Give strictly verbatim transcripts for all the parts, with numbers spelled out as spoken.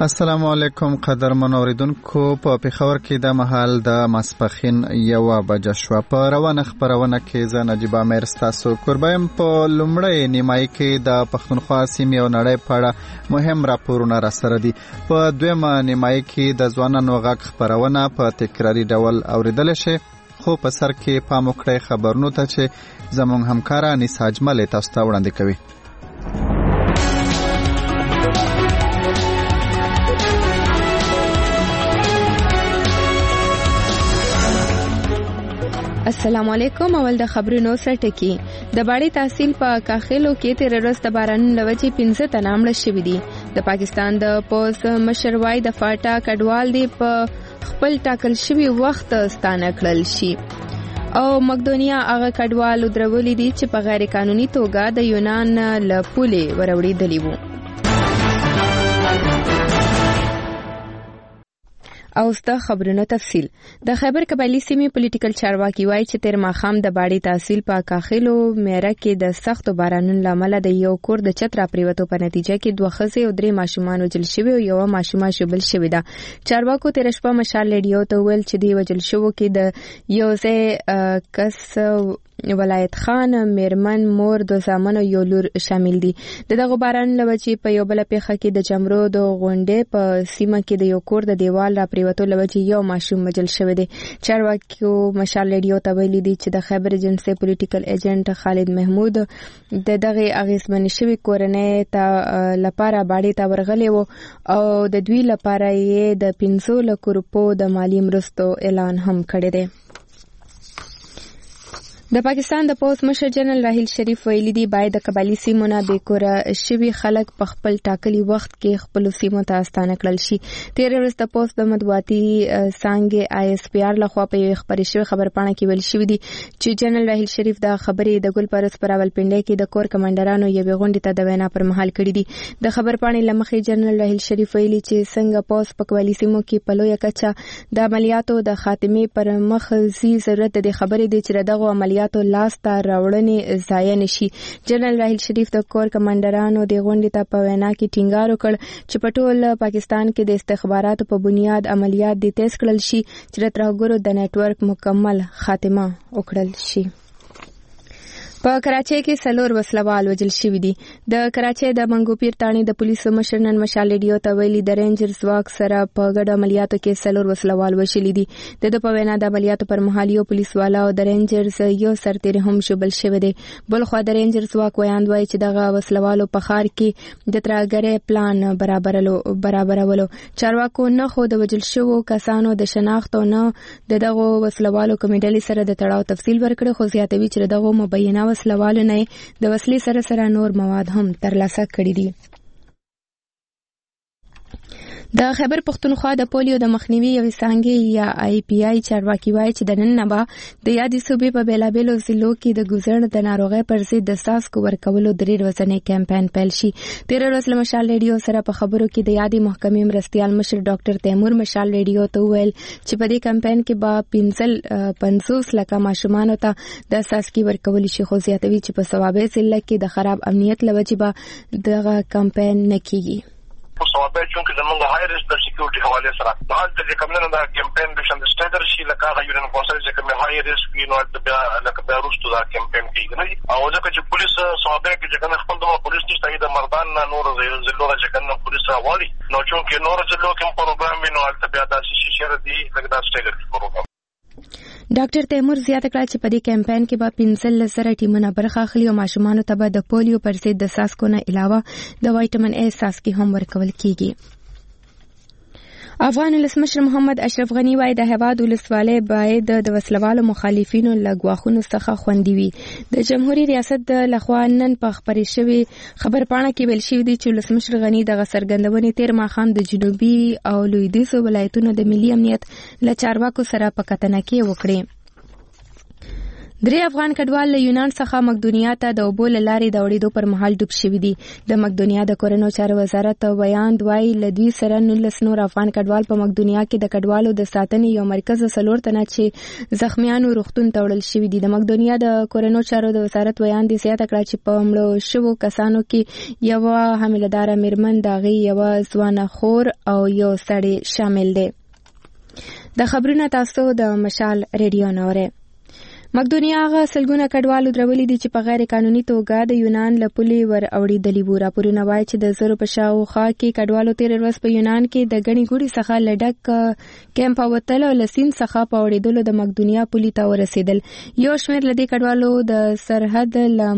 السلام علیکم قدرمن اوریدونکو. په پېښور کې د مهال د ماسپښین یوه بجه شوه. په روانه خپرونه کې زه نجیب امیر ستاسو کوربه یم. په لومړۍ نیمایي کې د پښتونخوا سیمې او نړۍ په اړه مهم راپورونه راسره دي. په دویمه نیمایي کې د ځوانانو غږ خپرونه په تکراري ډول اوریدلی شي، خو په سر کې پام وکړئ خبرونو ته چې زموږ همکاره انیسه اجمل تاسو ته وړاندې کوي. السلام علیکم. اول د خبرونو سرټکی. د باړې تحصیل په کاخلو کې تیر ورځ د بارانونو لوجې پنځه تنه مړه شوي دي. د پاکستان د پوز مشر وای د فاټا کډوال دی په خپل ټاکل شوي وخت ستانه کړل شي. او مقدونیا هغه کډوال درولې دي چې په غیر قانوني توګه د یونان له پولې وروړېدلي وو. او ست خبرونو تفصیل. د خیبر قبایلی سیمې پولیټیکل چارواکي وایي چې تیر ماښام د باړې تحصیل په کاخلو میره کې د سختو بارانونو له امله د یو کور د چت راپریوتو په نتیجه کې دوه ښځې او درې ماشومان وژل شوي او یوه ماشومه ژوبل شوې ده. چارواکو تېره شپه مشال ریډیو ته وویل چې د وژل شوو کې د یو ځای کس ولایت خان، میرمن، مور، دو زامن او یو لور شامل دي. د دغه باران له وجې په یو بله پیښه کې د جمرو د غونډې په سیمه کې د یو کور د دیوال راپریوتو له وجې یو ماشوم وژل شوی دی. چارواکو مشال ریډیو ته ویلي دي چې د خیبر ایجنسۍ پولیټیکل ایجنټ خالد محمود د دغه اغېزمنې شوې کورنۍ ته لپاره باړې ته ورغلی و او د دوی لپاره یې د پنځو لکو روپو د مالي مرستو اعلان هم کړی دی. د پاکستان د پوز مشر جنرال راحیل شریف ویلي دی باید د قبایلی سیمو نه بېکوره شوي خلک په خپل ټاکلي وخت کې خپلو سیمو ته ستانه کړل شي. تېره ورځ د پوز د مطبوعاتي څانګې آی اس پی آر لخوا په یوې خپرې شوې خبرپاڼه کې ویل شوي دي چې جنرال راحیل شریف دا خبرې د ګل پروس په راولپنډۍ کې د کور کمانډرانو یوې غونډې ته د وینا پر مهال کړي دي. د خبرپاڼې له مخې جنرال راحیل شریف ویلي چې څنګه پوز په قبایلي سیمو کې په لویه کچه د عملیاتو د خاتمې پر مخ ځي، ضرورت د دې خبرې دی چې دغه عملیاتو لاس ته راوړنې ضایع نشي. جنرال راحیل شریف د کور کمانډرانو د غونډې ته په وینا کې ټینګار وکړ چې په ټول پاکستان کې د استخباراتو په بنیاد عملیات دې تیز کړل شي چې د ترهګرو د نیټورک مکمل خاتمه وکړل شي. په کراچۍ کې څلور وسلوال وژل شوي دي. د کراچۍ د منګوپیر تاڼې د پولیسو مشر نن مشال ریډیو ته ویلي د رینجر ځواک سره په ګډو عملیاتو کې څلور وسلوال وژلي دي. د ده په وینا د عملیاتو پر مهال یو پولیس والا او د رینجرز یو سرتیری هم ژوبل شوی دی. بلخوا د رینجر ځواک ویاند وایي چې دغه وسلوالو په ښار کې د ترهګرۍ پلان برابرولو. چارواکو نه خو د وژل شوو کسانو د شناخت او نه د دغو وسلوالو کومې ډلې سره د تړاو تفصیل ورکړی، خو زیاتوي چې دغو مبینه وسلوالو نه د وسلې سره سره نور مواد هم ترلاسه کړي دي. د خیبر پښتونخوا د پولیو د مخنیوي یوې څانګې یا آی پی آی چارواکي وایي چې د نن نه به د یادې صوبې په بېلابېلو ضلعو کې د ګوزړ د ناروغۍ پر ضد د څاڅکو ورکولو درې ورځنی کمپاین پیل شي. تېره ورځ له مشال ریډیو سره په خبرو کې د یادې محکمې مرستیال مشر ډاکټر تیمور مشال ریډیو ته وویل چې په دې کمپاین کې به پنځل پنځوس لکه ماشومانو ته د څاڅکي ورکول شي، خو زیاتوي چې په صوابۍ ضلع کې د خراب امنیت له وجې به دغه کمپاین نه کیږي. صوابه چونکه زمونږ هاي ریسک د سکیورټي حواله سره د حال ته کوم نه دا کمپاین د شند سټیډر شي لکه هغه یورین کونسل چې کوم هاي ریسک وي نو د بیا لکه بیا روستو دا کمپاین کیږي نه او ځکه چې پولیس صوابه کې څنګه خپل د پولیس نشته د مردان نور زلو چې کنه پولیس راوړي نو چونکه نور زلو کوم پروګرام وي نو د بیا د شي شر دي لکه دا سټیډر پروګرام. ډاکټر تیمور زیاته کړه چې په دې کمپاین کې به پنځلس زره ټیمونه برخه اخلي او ماشومانو ته به د پولیو پر ضد د څاڅکو نه علاوه د وایټامین ای څاڅکي هم ورکول کیږي. افغان ولسمشر محمد اشرف غنی وایي د هېواد ولسوالۍ باید د وسلوالو مخالفینو له ګواښونو څخه خوندي وي. د جمهوریت ریاست د لخوا نن په خپرې شوې خبرپاڼه کې ویل شوي دي چې ولسمشر غنی دغه څرګندونې تېر ماښام د جنوبي او لویدیځو ولایتونو د ملي امنیت له چارواکو سره په کتنه کې وکړې. درې افغان کډوال له یونان څخه مقدونیا ته د اوبو له لارې د وړېدو پر مهال ډوب شوي دي. د مقدونیا د کورنیو چارو وزارت بیان دوی له دوی سره نولس نور افغان کډوال په مقدونیا کې د کډوالو د ساتنې یو مرکز څلور تنه چې زخمیانو روغتون ته وړل شوي دي. د مقدونیا د کورنیو چارو د وزارت بیان دې زیاته کړه چې په مړو شوو کسانو کې یوه حامله‌داره میرمن، د هغې یوه ځوانه خور او یو سړی شامل دی. د خبرونه تاسو د مشال ریډیو نه اورئ. مقدونیا هغه سلګونه کډوالو درولي دي چې په غیر قانوني توګه د یونان له پولې ور اوړېدلي وو. راپورونه وایي چې د زرو په شاوخوا کې کډوالو تېره ورځ په یونان کې د ګڼې ګوڼې څخه له ډک کیمپ وتل او له سیند څخه په اوړېدلو د مقدونیا پولې ته ورسېدل. یو شمېر له دې کډوالو د سرحد له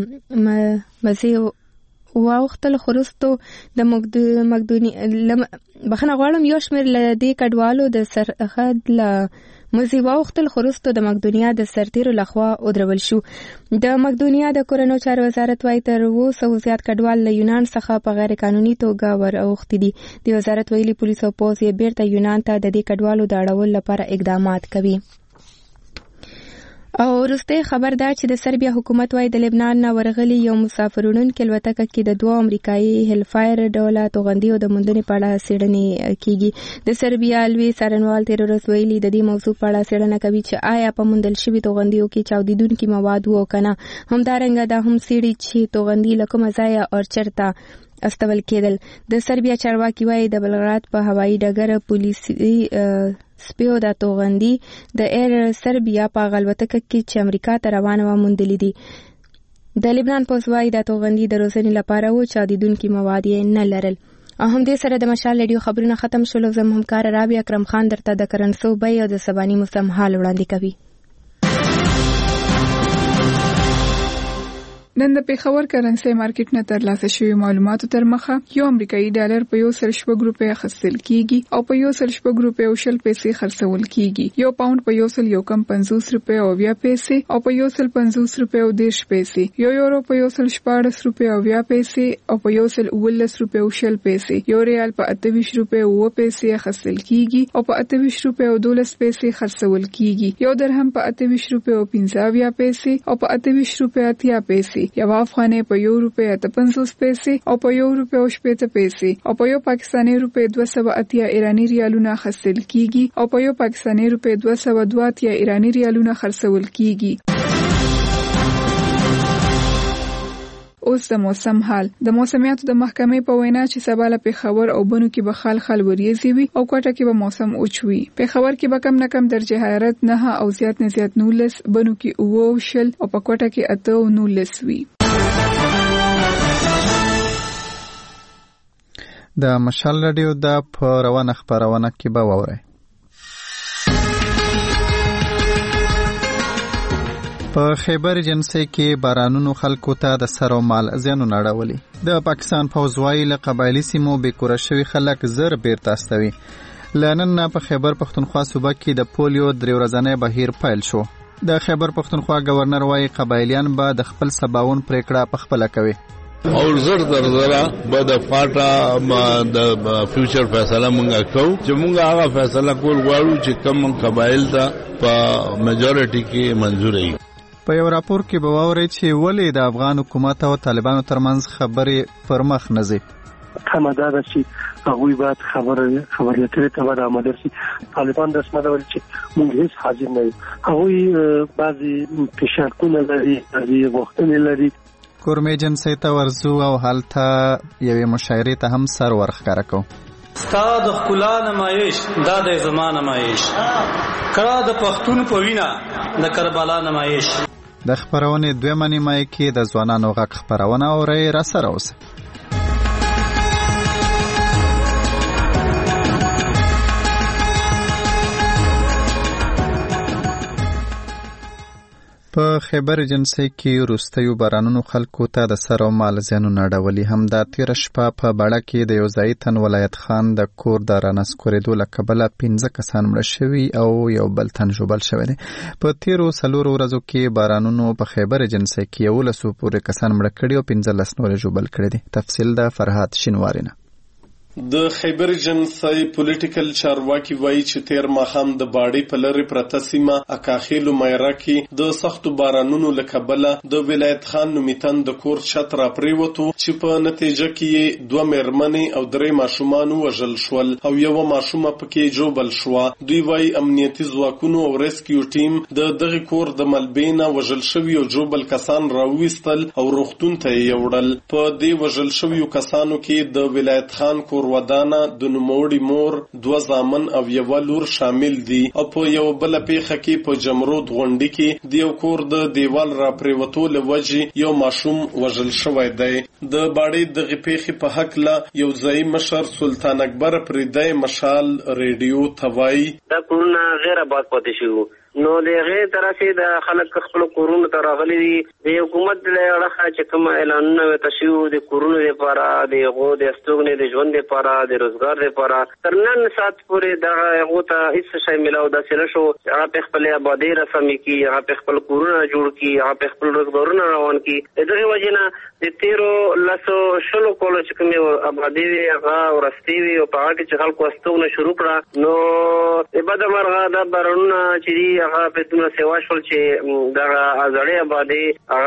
مزې واوښتل خو وروستو د مقدونیا بخښنه غواړم یو شمېر له دې کډوالو د سرحد له مزي واوښتل خو وروسته د مقدونیا د سرتیرو لخوا ودرول شو. د مقدونیا د کورنیو چارو وزارت وايي تر اووه سوه زیات کډوال له یونان څخه په غیر قانوني توګه ور اوښتي دي. د وزارت ویلي پولیس او پوځ یې بیرته یونان ته د دې کډوالو د اړولو لپاره اقدامات کوي. او وروسته خبر ده چې د سربیا حکومت وايي د لبنان نه ورغلي یو مسافروړونکي الوتکه کې د دوه امریکایي هیلفایر ډوله توغندي او د موندنې په اړه څېړنې کیږي. د سربیا لوی څارنوال تېره ورځ ویلي د دې موضوع په اړه څېړنه کوي چې آیا په موندل شوي توغندیو کې چاودیدونکي مواد وو که نه. همدارنګه دا هم څېړي چې توغندي له کومه ځایه او چېرته استول کېدل. د سربیا چارواکي وايي د بلغراد په هوایي ډګر پولیسي سپیو د توغندي د ایر سربیا په الوتکه کې چې امریکا ته روانه وه موندلي دي. د لبنان پوځ وايي د توغندي د روزنې لپاره و چاودیدونکي مواد یې نه لرل. او هم دې سره د مشال ریډیو خبرونه ختم شول. زم همکار رابعه اکرم خان درته د کرنسو بیې او د سباني موسم حال وړاندې کوي. نن د پیښور کرنسي مارکیټ نه ترلاسه شوی معلوماتو تر مخه یو امریکایي ډالر په یو سل شپږ روپۍ اخیستل کیږي او په یو سل شپږ روپۍ او شل پیسې خرڅول کیږي. یو پاوند په یو سل یو کم پنځوس روپۍ او بیا پیسې او په یو سل پنځوس روپۍ او دیرش پیسې. یو یورو په یو سل شپاړس روپۍ او بیا پیسې او په یو سل اوولس روپۍ او شل پیسې. یو ریال په اته ویشت روپۍ او اوه پیسې اخیستل کیږي او په اته ویشت روپۍ او دولس پیسې خرڅول کیږي. یو درهم په اته ویشت روپۍ او پنځه اویا پیسې او په اته ویشت روپۍ اتیا پیسې. یو افغانۍ په یو روپۍ اته پنځوس پیسې او په یو روپۍ او شپېته پیسې او په یو پاکستاني روپۍ دوه سوه اتیا ایراني ریالونه اخیستل کیږي او په یو پاکستاني روپۍ دوه سوه دوه اتیا ایراني ریالونه خرڅول کیږي. اوس د موسم حال. د موسمیاتو د محکمې په وینا چې سبا له پیښور او بنو کې به خال خال وریځي وي او کوټه کې به موسم اوچ وي. پیښور کې به کم نه کم درجه حرارت نه او زیات نه زیات نولس، بنو کې اووه او شل او په کوټه کې اته او نولس وي. د مشال رادیو د په روانه خبرونه کې به واورئ. په خیبر جنسي کې بارانونو خلکو ته د سر او مال زیانونه اړولي. د پاکستان پوځ وايي له قبایلي سیمو بېکوره شوي خلک زر بیرته استوي. له نن نه په خیبر پښتونخوا صوبه کې د پولیو درې ورځنی بهیر پیل شو. د خیبر پښتونخوا گورنر وايي قبایلیان به د خپل سباوون پریکړه پخپله کوي. اور زر در زرا به د فاټا د فیوچر فیصله مونږه کوو چې مونږه هغه فیصله کول غواړو چې کوم قبایل ته په میجورټي کې منظور وي. په یو راپور کې به واورئ چې ولې د افغان حکومت او طالبانو ترمنځ خبرې پر مخ نه ځي. کمه دا ده چې هغوی باید خبرې خبرې اترې ته باید آماده شي. طالبان رسمه ده چې موږ هیڅ حاضر نه یو. هغوی بعضې فشارتونه لري، بعضې غوښتنې لري. کورمې جنسۍ ته ورځو او هلته یوې مشاعرې ته هم سر ورښکاره کوو. ستا د ښکلا نمایش دا د زما نمایش کړه د پښتون په وینا د کربلا نمایش. د خبرونې دویمه نیمایي کې د ځوانانو غږ خبرونه اورئ. راسره اوسئ. په خیبر جنسي کې وروستیو بارانونو خلکو ته د سر او مال زیانونه اړولي. همدا تېره شپه په بړه کې د یو ځایي تن ولایت خان د کور د رانسکورېدو له کبله پنځه کسان مړه شوي او یو بل تن ژوبل شوی دی. په تېرو څلورو ورځو کې بارانونو په خیبر جنسي کې یولسو پورې کسان مړه کړي او پنځلس نور ژوبل کړي دي. تفصیل د فرهاد شینواري نه. د خیبر جنسي پولیټیکل چارواکي وایي چې تیر ماښام د باډي په لرې پرته سیمه اکاخیلو میرا کې د سختو بارانونو له کبله د ولایت خان نومیتن د کور چت را پریوتو چې په نتیجه کې دوه مېرمنې او درې ماشومان وژل شول او یو ماشومه پکې جوبل شوه. دوی وایي امنیتي ځواکونو او ریسکیو ټیم د دغه کور د ملبینه وژل شوي او جوبل کسان راوویستل او روغتون ته یې یوړل. په دې وژل شویو کسانو کې د ولایت خان کور ودانه د نوموړي مور دوه زامن او یو لور شامل دي او په یو بل پیخه کې په جمرود غونډي کې د یو کور د دیوال را پریوتو لوجې یو ماشوم وژل شوی دی. د باډي د پیخې په حق لا یو ځای مشر سلطان اکبر پریدای مشال ریډیو توای دا کورونه غیر آباد پاتې شو. نو دغه ترڅه د خلک خپل کورونه ته راغلي دي. د حکومت له اړخه چې کوم اعلانونه وتشو د کورونو لپاره د غو د استوګنې د ژوند لپاره د روزګار لپاره تر نن سات پورې دغه غو ته هیڅ شی ملاو داسې نشو. هغه په خپل آبادی رسمي کی، هغه په خپل کورونه جوړ کی، هغه په خپل روزګارونه روان کی. دغه وجنه د تیرو لاسو شلو کولو چې کوم آبادی هغه ورستي وي او په هغه کې خلکو استوګنه شروع کړه. نو په دغه مرغه د بارونه چې هغه په دونه سیوا شول چې دغه ازړې آبادی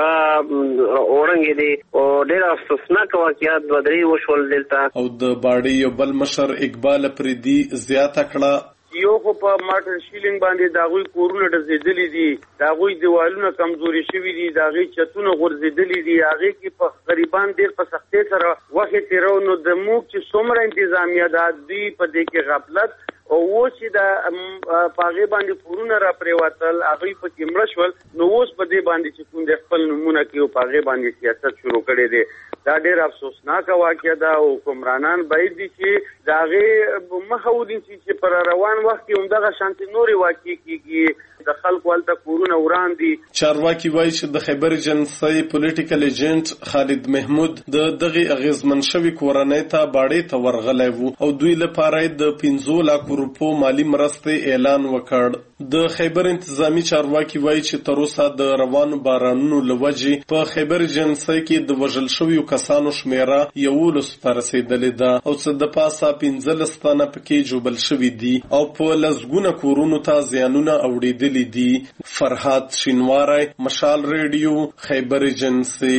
هغه اورنګ دي او ډېر افسوسناک واقعیت بدري وشول دلته. او د باډي یو بل مشر اقبال پریدي زیاته کړه یو خو په ماټر شیلینګ باندې داغوی کورونه ډزېدلې دي، داغوی دیوالونه کمزوري شوي دي، داغوی چتونه غورځېدلي دي. هغې کې په غریبان ډېر په سختۍ سره وخت تېرو. نو د موږ چې څومره انتظامیه ده دوی په دې کې غفلت او اوس چې د هغې باندې کورونه را پرېوتل هغوی پکې مړه شول. نو اوس په دې باندې چې کوم د خپل نومونه کوي او په هغې باندې سیاست شروع کړی دی. دا ډېر افسوسناکه واقعه ده او حکمرانان باید دي چې د هغې مخه ونیسي چې پر روان وخت کې همدغه شانتې نورې واقعې کېږي. د خلکو هلته کورونه وران دي. چارواکي وایي چې د خیبر جنسي پولیټیکل ایجنټ خالد محمود د دغې اغېزمن شوي کورنۍ ته باډې ته ورغلی و او دوی لپاره د پنځو لاکو روپو مالي مرستې اعلان وکړ. د خیبر انتظامی چارواکي وایي چې تر اوسه د روانو بارانونو له وجې په خیبر جنسي کې د وژل شویو کسانو شمیره یولسو ته رسېدلې ده او څه د پاسه پنځلس تنه پکې جوبل شوي دي او په لسګونه کورونو ته زیانونه اوړېدلي دي. فرهاد شینواری، مشال ریډیو، خیبر جنسي.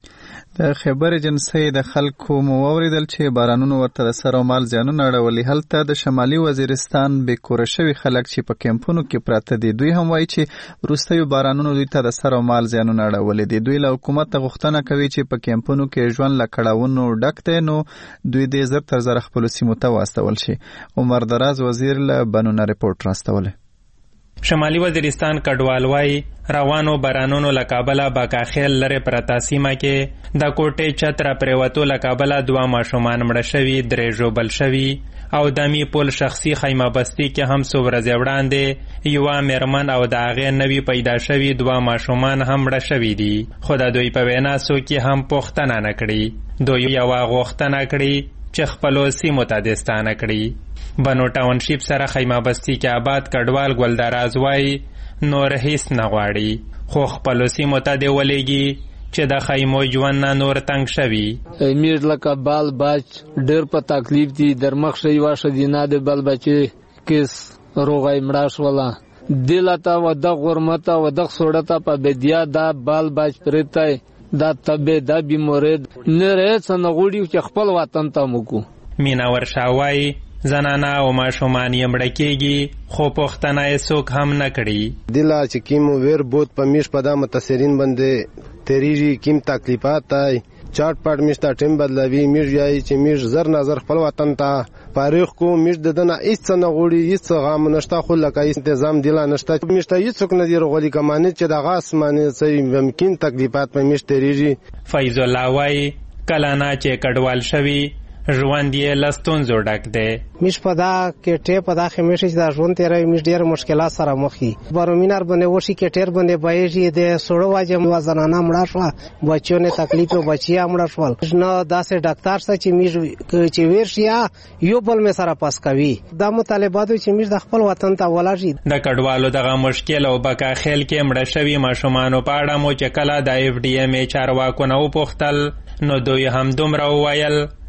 د خیبر جنسي د خلکو مو واوریدل چې بارانونو ورته د سر او مال زیانونه اړولي. هلته د شمالي وزیرستان بې کوره شوي خلک چې په کیمپونو کې پراته دي دوی هم وایي چې وروستیو بارانونو دوی ته د سر او مال زیانونه اړولي دي. دوی له حکومت غوښتنه کوي چې په کیمپونو کې ژوند له کړاوونو ډک دی نو دوی دې زر تر زره خپلو سیمو ته واستول شي. عمر دراز وزیر له بنونه رپورټ راستولی. شمالي وزیرستان کډوال وایي روانو بارانونو له کابله باکاخیل لرې پرته سیمه کې د کوټې چت را پرېوتو له کابله دوه ماشومان مړه شوي، درې ژوبل شوي او د میپول شخصي خیمه بستي کې هم څو ورځې وړاندې یوه مېرمن او د هغې نوي پیدا شوي دوه ماشومان هم مړه شوي دي. خو د دوی په وینا څوک یې هم پوښتنه نه کړي. دوی یوه غوښتنه کړي چې خپلو سیمو ته دستانه کړي. بنو ټاونشیپ سره خیمه بستي کې آباد کډوال ګلدراز وایي نور هیڅ نه غواړي خو خپلو سیمو ته دې ولېږي چې د خیمو ژوند نه نور تنګ شوي. امیر لکه بال بچ ډېر په تکلیف دي. در مخ یوه ښځینه د بل بچې کیس روغی مړه شوله. دله ته و دغ غرمته و دغ سوړه ته په بدیا دا بال بچ پرېتی دا طبع دا بیمورید نر هیڅ نه غواړي چې خپل وطن ته موکو. مینا ورشا وایي زنانه او ماشومان یې مړه کېږي خو پوښتنه یې څوک هم نه کړي. دله چې کیم ویر بود په میش په دا متاثرین باندې تیریږي کیم تکلیفات دی چاټ پاټ میش ته ټیم بدلوي. میش یایي چې میش زر نظر خپل وطن ته پاریخ کو میش د دنه هیڅ نه غوړي هیڅ غام نشته خو لکه هیڅ انتظام دی لا نشته. میش ته هیڅوک نه دی رغولي کمانه چې د غاس معنی سي ممکن تکلیفات په میش تیریږي. فیض الله وایي کله نه چې کډوال شوي ژوند یې له ستونزو ډک دی. میش په دا کېټې په دا خمیش چې دا ژوند تیروي میش ډېر مشکلات سره مخ وي. بارمینار باندې وشي کېټیر باندې بایږي د سوړو واجب یوه زنانه مړه شوه بچیو نه تکلیف او بچیا مړه شول. نه داسې ډاکټر سره چې میش چې ویر شي یو بل مې سره پاس کوي. دا مطالباتو چې میش د خپل وطن ته ولاړ د کډوالو دغه مشکل او بکاخیل کې مړه شوي ماشومانو په اړه مو چې کله د اف ډي ایم ای چارواکو نه وپوښتل نو دوی هم دومره وویل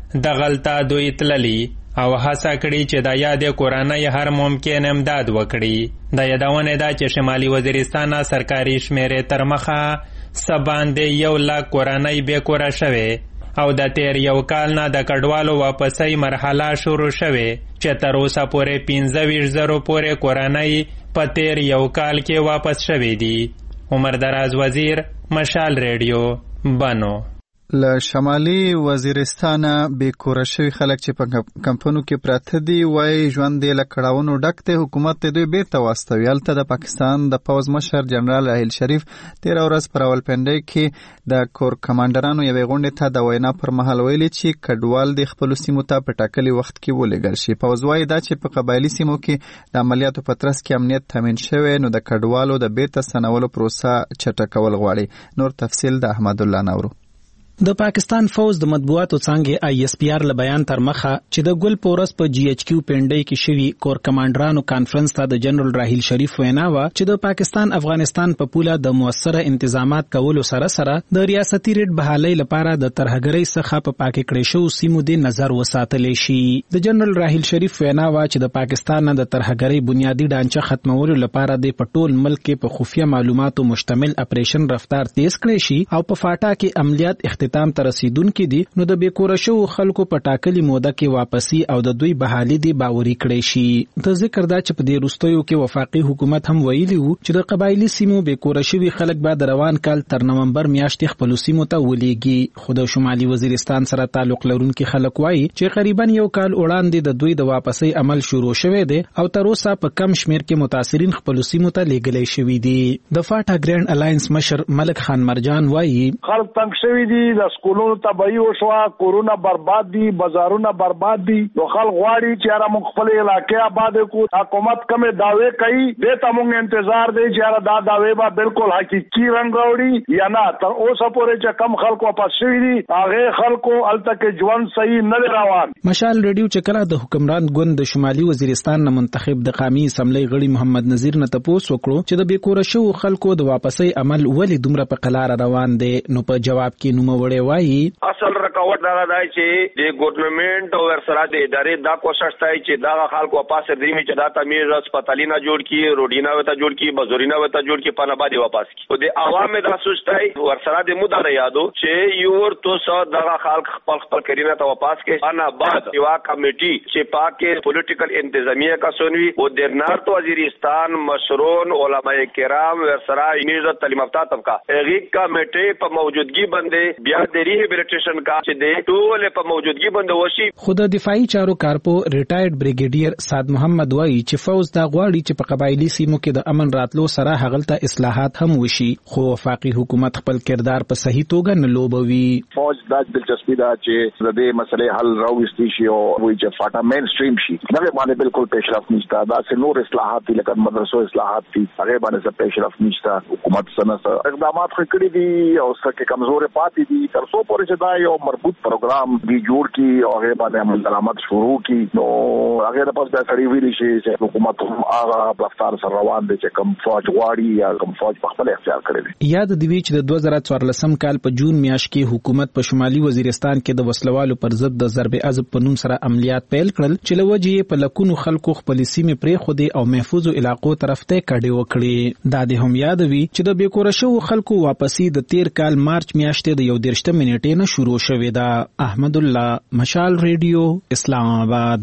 دغلته دوی تللی او هڅه کړې چې د یادې کورنۍ هر ممکن امداد وکړي. د یادونه ده چې شمالي وزیرستان سرکاري شمیرې تر مخه څه باندې یو لاک کورنۍ بې کوره شوې او د تیر یو کال نه د کډوالو واپسۍ مرحله شروع شوې چې تر اوسه پورې پنځه ویشت زرو پورې کورنۍ په تیر یو کال کې واپس شوې دي. عمر دراز وزیر، مشال ریډیو، بنو. له شمالي وزیرستان بې کوره شوي خلک چې په کمپونو کې پراته دي وایي ژوند یې له کړاوونو ډک دی. حکومت دوی بیرته واستوي. هلته د پاکستان د پوځ مشر جنرال راحیل شریف تېره ورځ په راولپنډۍ کې د کور کمانډرانو یوې غونډې ته د وینا پر مهال ویلي چې کډوال د خپلو سیمو ته په ټاکلي وخت کې ولېږل شي. پوځ وایي دا چې په قبایلي سیمو کې د عملیاتو په ترڅ کې امنیت تامین شوی نو د کډوالو د بیرته ستنولو پروسه چټکول غواړي. نور تفصیل د احمد الله نورو. د پاکستان فوز د مطبوعاتو څانګې آی اس پی آر له بیان تر مخه چې د ګل پورس په جی ایچ کیو پنډۍ کې شوی کور کمانډرانو کانفرنس ته د جنرال راحیل شریف وینا و چې د پاکستان افغانستان په پوله د موثره انتظامات کولو سره سره د ریاستي ریټ بحالۍ لپاره د ترهګرۍ څخه په پاک کړې شو سیمو د نظر وساتل شي. د جنرال راحیل شریف وینا و چې د پاکستان د ترهګرۍ بنیادی ډانچه ختمولو لپاره د پټول ملک کې په خفیه معلوماتو مشتمل اپریشن رفتار تیز کړی شي او په فاټا کې عملیات اختتام ته رسیدون کې دي نو د بیکوره شو خلکو په ټاکلي موده کې واپسی او د دوی بحالي دی باوري کړی شي. د ذکر دا چې په دې وروستیو کې وفاقي حکومت هم ویلي وو چې د قبایلی سیمو بیکوره شوي خلک به د روان کال تر نومبر میاشتې خپل سیمو ته ولېږي. خو د شمالي وزیرستان سره تعلق لرونکي خلک وایي چې قریبا یو کال وړاندې د دوی د واپسی عمل شروع شوی دی او تر اوسه په کم شمیر کې متاثرین خپل سیمو ته لېږلي شوي دي. د فاټا ګرانډ الاینس مشر ملک خان مرجان وایي خلک تنګ شوي دي، د سکولونو تبعی وشوه، کورونه برباد دي، بازارونه برباد دي. نو خلک غواړي چې هغه موږ خپل علاقې آباد کړو. حکومت کومه دعوی کوي دې ته موږ انتظار دی چې هغه دا دعوی به بالکل حقيقي رنګ راوړي یا نه. تر اوسه پورې چې کم خلکو واپس شوي دي هغه خلکو الته کې ژوند صحیح نه روان. مشال ریډیو چې کله د حکمران ګوند د شمالي وزیرستان نه منتخب د قومي اسمبلی غړي محمد نذیر نه تپوس وکړو چې د بیکوره شو خلکو د واپسی عمل ولې دومره په قلار روان دی نو په جواب کې نوم وړي وایي اصل رکاوټ دا دی چې د ګورنمنت او ورسره د ادارې دا کوشش کوي چې دا خلکو واپس درېمي چې دا تعمیر هسپتالونه جوړ کړي، روډینا وته جوړ کړي، بازارونه وته جوړ کړي، پنه باندې واپس کړي. او د عوام دا سوچتای ورسره د مودا یادو چې یو ورته سو دا خلک خپل خپل کړي ته واپس کړي. انا بعد یو کمیټي چې پاکه پولیټیکل انتظامیه کا سنوي او د نارت وزیرستان مشرون علماء کرام ورسره انیزه تعلیم یافته طبقه هغه کمیټه په موجودګي باندې بیا د ریهابلیټیشن کا چې د ټول په موجودګي باندې وشي. خود دفاعي چارو کارپو ریټایرډ بریګیډیر سعد محمد وایي چې فوز دا غواړي چې په قبایلی سیمو کې د امن راتلو سره هغلته اصلاحات هم وشي خو وفاقي حکومت خپل کردار په صحیح توګه نه لوبوي. فوج دا دلچسپي دا چې د دې مسلې حل راوستي شي او وایي چې فاټا مین سټریم شي. دا باندې بالکل پیشرفت نشته. دا چې نور اصلاحات لکه مدرسو اصلاحات دي هغه باندې څه پیشرفت نشته. حکومت سره اقدامات کړي دي او څه کمزورې پاتې دي. تر څو پورې چې دا یو مربوط پروګرام دی جوړ کی او هغه باندې عمل درآمد شروع کی نو هغه د پس د سړي ویلي شي چې حکومت هم هغه رفتار سره روان دي چې کوم فوج غواړي یا کوم فوج په خپل اختیار کړی دی. یاد دی چې د دوه زره څوارلسم کال په جون میاشت کې حکومت په شمالي وزیرستان کې د وسلوالو پر ضد د ضرب عضب په نوم سره عملیات پیل کړل چې لوجې په لکونو خلکو خپل سیمې پرې خودي او محفوظ علاقو طرف ته کډې وکړي. دا د هم یاد وی چې د بیکوره شو خلکو واپسی د تیر کال مارچ میاشتې د یو دیرشته منټې نه شروع شوې ده. احمد الله، مشال ریډیو، اسلام آباد.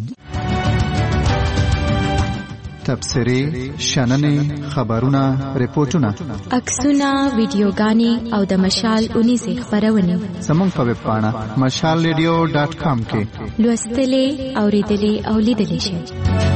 تبصرې، شننې، خبرونه، ریپورتونه، عکسونه، ویډیوګانې او د مشال اونیزې خبرونه زموږ په ویب پاڼه مشال ریډیو ډاټ کام کې لوستلې، اوریدلې او لیدلې شئ.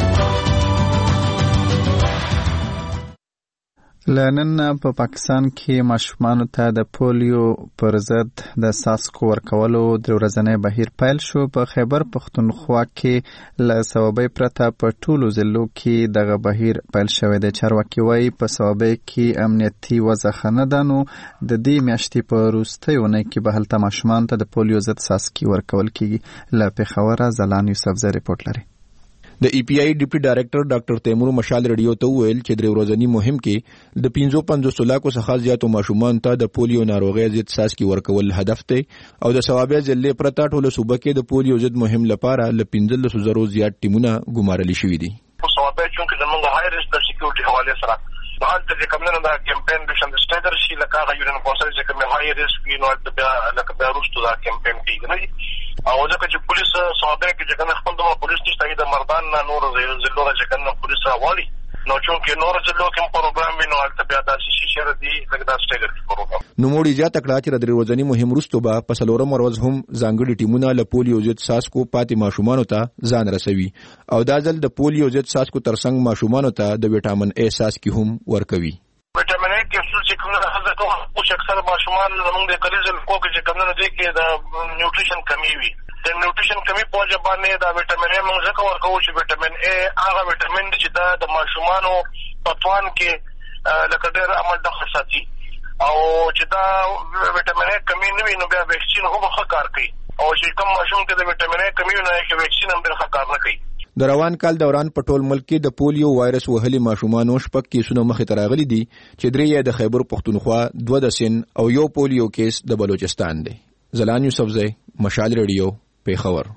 لنن په پاکستان کې ماشومانو ته د پولیو پر ضد د څاڅکو ورکولو د ورځنی بهیر پیل شو. په خیبر پښتونخوا کې له صوابۍ پرته په ټولو ضلعو کې دغه بهیر پیل شوی دی. چارواکي وایي په صوابۍ کې امنیتي وضع ښه نه ده نو د دې میاشتې په وروستۍ اونۍ کې به هلته ماشومانو ته د پولیو ضد څاڅکي ورکول کیږي. له پېښوره زلان یوسفزی ریپورټ لري. د ای پی آی ډیپټي ډایریکټر ډاکټر تیمور مشال رادیو ته وویل چې درې ورځنی مهم کې د پنځه پنځوس لاکو څخه زیاتو ماشومان ته د پولیو ناروغي ضد څاڅکي ورکول هدف دی او د ثوابه ضلع پرته ټول صوبه کې د پولیو ضد مهم لپاره ل پنځلس زرو زیات ټیمونه ګمارل شوي دي. ثوابه چې زموږ هاي ریسک سکیورټي حواله سره حال ته کومنه دا کمپاین د شند سټیډر شي لکه هغه یو نه پوسټ چې کوم هاي ریسک نو د بیا لکه بیا روستو دا کمپاین کیږي نه او ځکه چې پولیس صحابه کې څنګه خپل د پولیس نشته د مردان نه نور زلو چې کنه پولیس راوالي نو چې نور زلو کوم پروګرام نو البته بیا د شي شر دي لکه دا سټیډر پروګرام نو موړي جاته کړه چې د درې ورځنی مهم روستو به په څلورم ورځ هم ځانګړي ټیمونه له پولیو ضد څاڅکو پاتې ماشومان ته ځان رسوي او دا ځل د پولیو ضد څاڅکو ترڅنګ ماشومان ته د وټامین اے څاڅکي هم ورکوي. وټامین اے کیپسول چې کومه خزه کوم او اکثر ماشومان زموږ د کلیزل کو کې چې کومه دي کې د نیوټریشن کمی وي د نیوټریشن کمی په وجه باندې دا وټامین اے موږ ځکه ورکو چې وټامین اے هغه وټامین چې د ماشومانو په توان کې لکه ډېر عمل د خاصاتي او چې دا وټامین اے کمی نه وي نو بیا ویکسین هم ښه کار کوي او چې کوم ماشوم کې د وټامین اے کمی نه وي ویکسین هم ډېر ښه کار نه کوي. د روان کال دوران په ټول ملک کې د پولیو وایرس وهلي ماشومانو شپږ کیسونه مخې ته راغلي دي چې درې یې د خیبر پښتونخوا دوه د سین او یو پولیو کیس د بلوچستان دی. زلان یوسفزی مشال رادیو پیښور.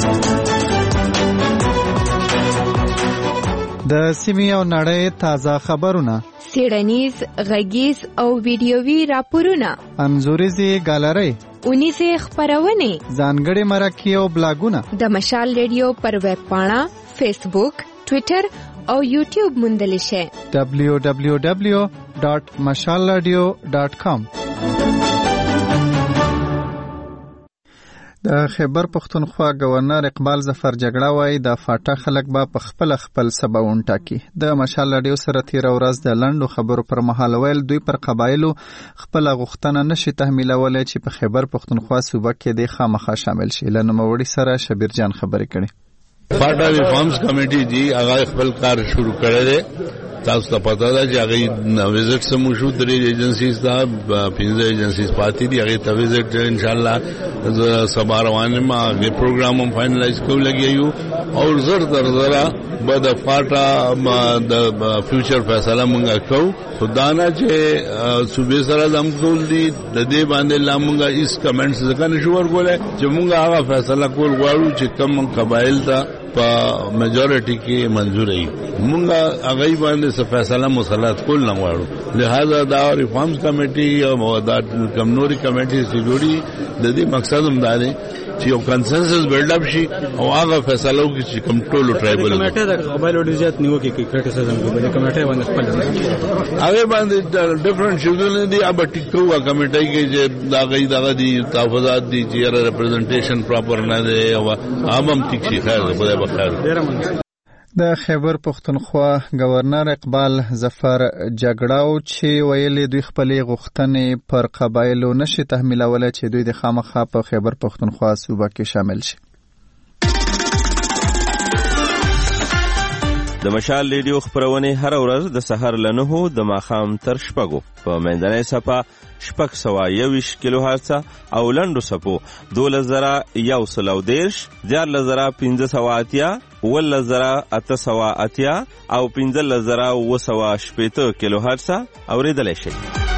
د سیمې او نړۍ تازه خبرونه سیړنیز غږیز او ویډیووي راپورونه انځوریزي ګالري اونیزه خبرونه ځانګړي مرکې او بلاګونه د مشال رادیو پر ویب پاڼه فیسبوک ټوئیټر او یوټیوب موندل شي دبلیو دبلیو دبلیو ډاټ مشال رادیو ډاټ کام. د خیبر پښتونخوا گورنر اقبال ظفر جګړه وایي د فاټا خلک به په خپل خپل سباون ټاکي. د مشال رادیو سره تیر ورځ د لندو خبرو پر مهال ویل دوی پر قبایلو خپل غوښتنه نشي تحمیلولای چې په خیبر پښتونخوا صوبه کې د خامخا شامل شي. لنوموړي سره شبیر جان خبرې کړي. فاټا ریفارمز کمیټي دی هغه خپل کار شروع کړی دی. تاسو ته پته ده چې هغه وزټ سمو شو درې ایجنسیز دا پنځه ایجنسیز پاتې دي هغه ته وزټ ان شاء الله سبا روانه ما غي پروګرام هم فائنلایز کوو لګیو او زر در زرا بعد فاټا د فیوچر فیصله مونږه کوو خدانا چې صوبې سره زم کول دي د دې باندې لامونګه اس کمنټس ځکه نشو ورغولای چې مونږه هغه فیصله کول غواړو چې کوم قبایل ته په میجورټي کې منزور ای مونږه هغه باندې څه فیصله مسلط کول نه غواړو. لہذا دا ریفارمز کمیټي او موادات کمنوري کمیټي چې جوړي د دې مقصد هم دا دی چې یو کنسنسس بلډ اپ شي او هغه فیصله وکړي چې کوم ټولو ټرایبل کمیټه د قبایلو ډیر زیات نیوکه کوي کرټیسزم کوي د کمیټه باندې خپل هغه باندې ډیفرنٹ شیډول دي اب ټیکو کمیټه کې چې دا غي دغه دي تحفظات دي چې ریپرزنټیشن پراپر نه دی او عام ټیک شي خیر خدای بخیر. د خیبر پښتونخوا گورنر اقبال ظفر جګړه چې ویلي دوی خپلې غوښتنې پر قبایلو نشي تحمیلولای چې دوی د خامخا په خیبر پښتونخوا صوبه کې شامل شي. د مشال ریډیو خبرونه هر ورځ د سحر لنهو د ماخام تر شپږو په منځنۍ صفه شپږ سوه یویش کیلو هرڅه او لنډو صفو دولس زره یو سل او دېرش دیارلس زره پنځه سوه اتیا اوولس زره اته سوه اتیا او پنځلس زره اووه سوه شپېته کیلو هرڅه اورېدلی شئ.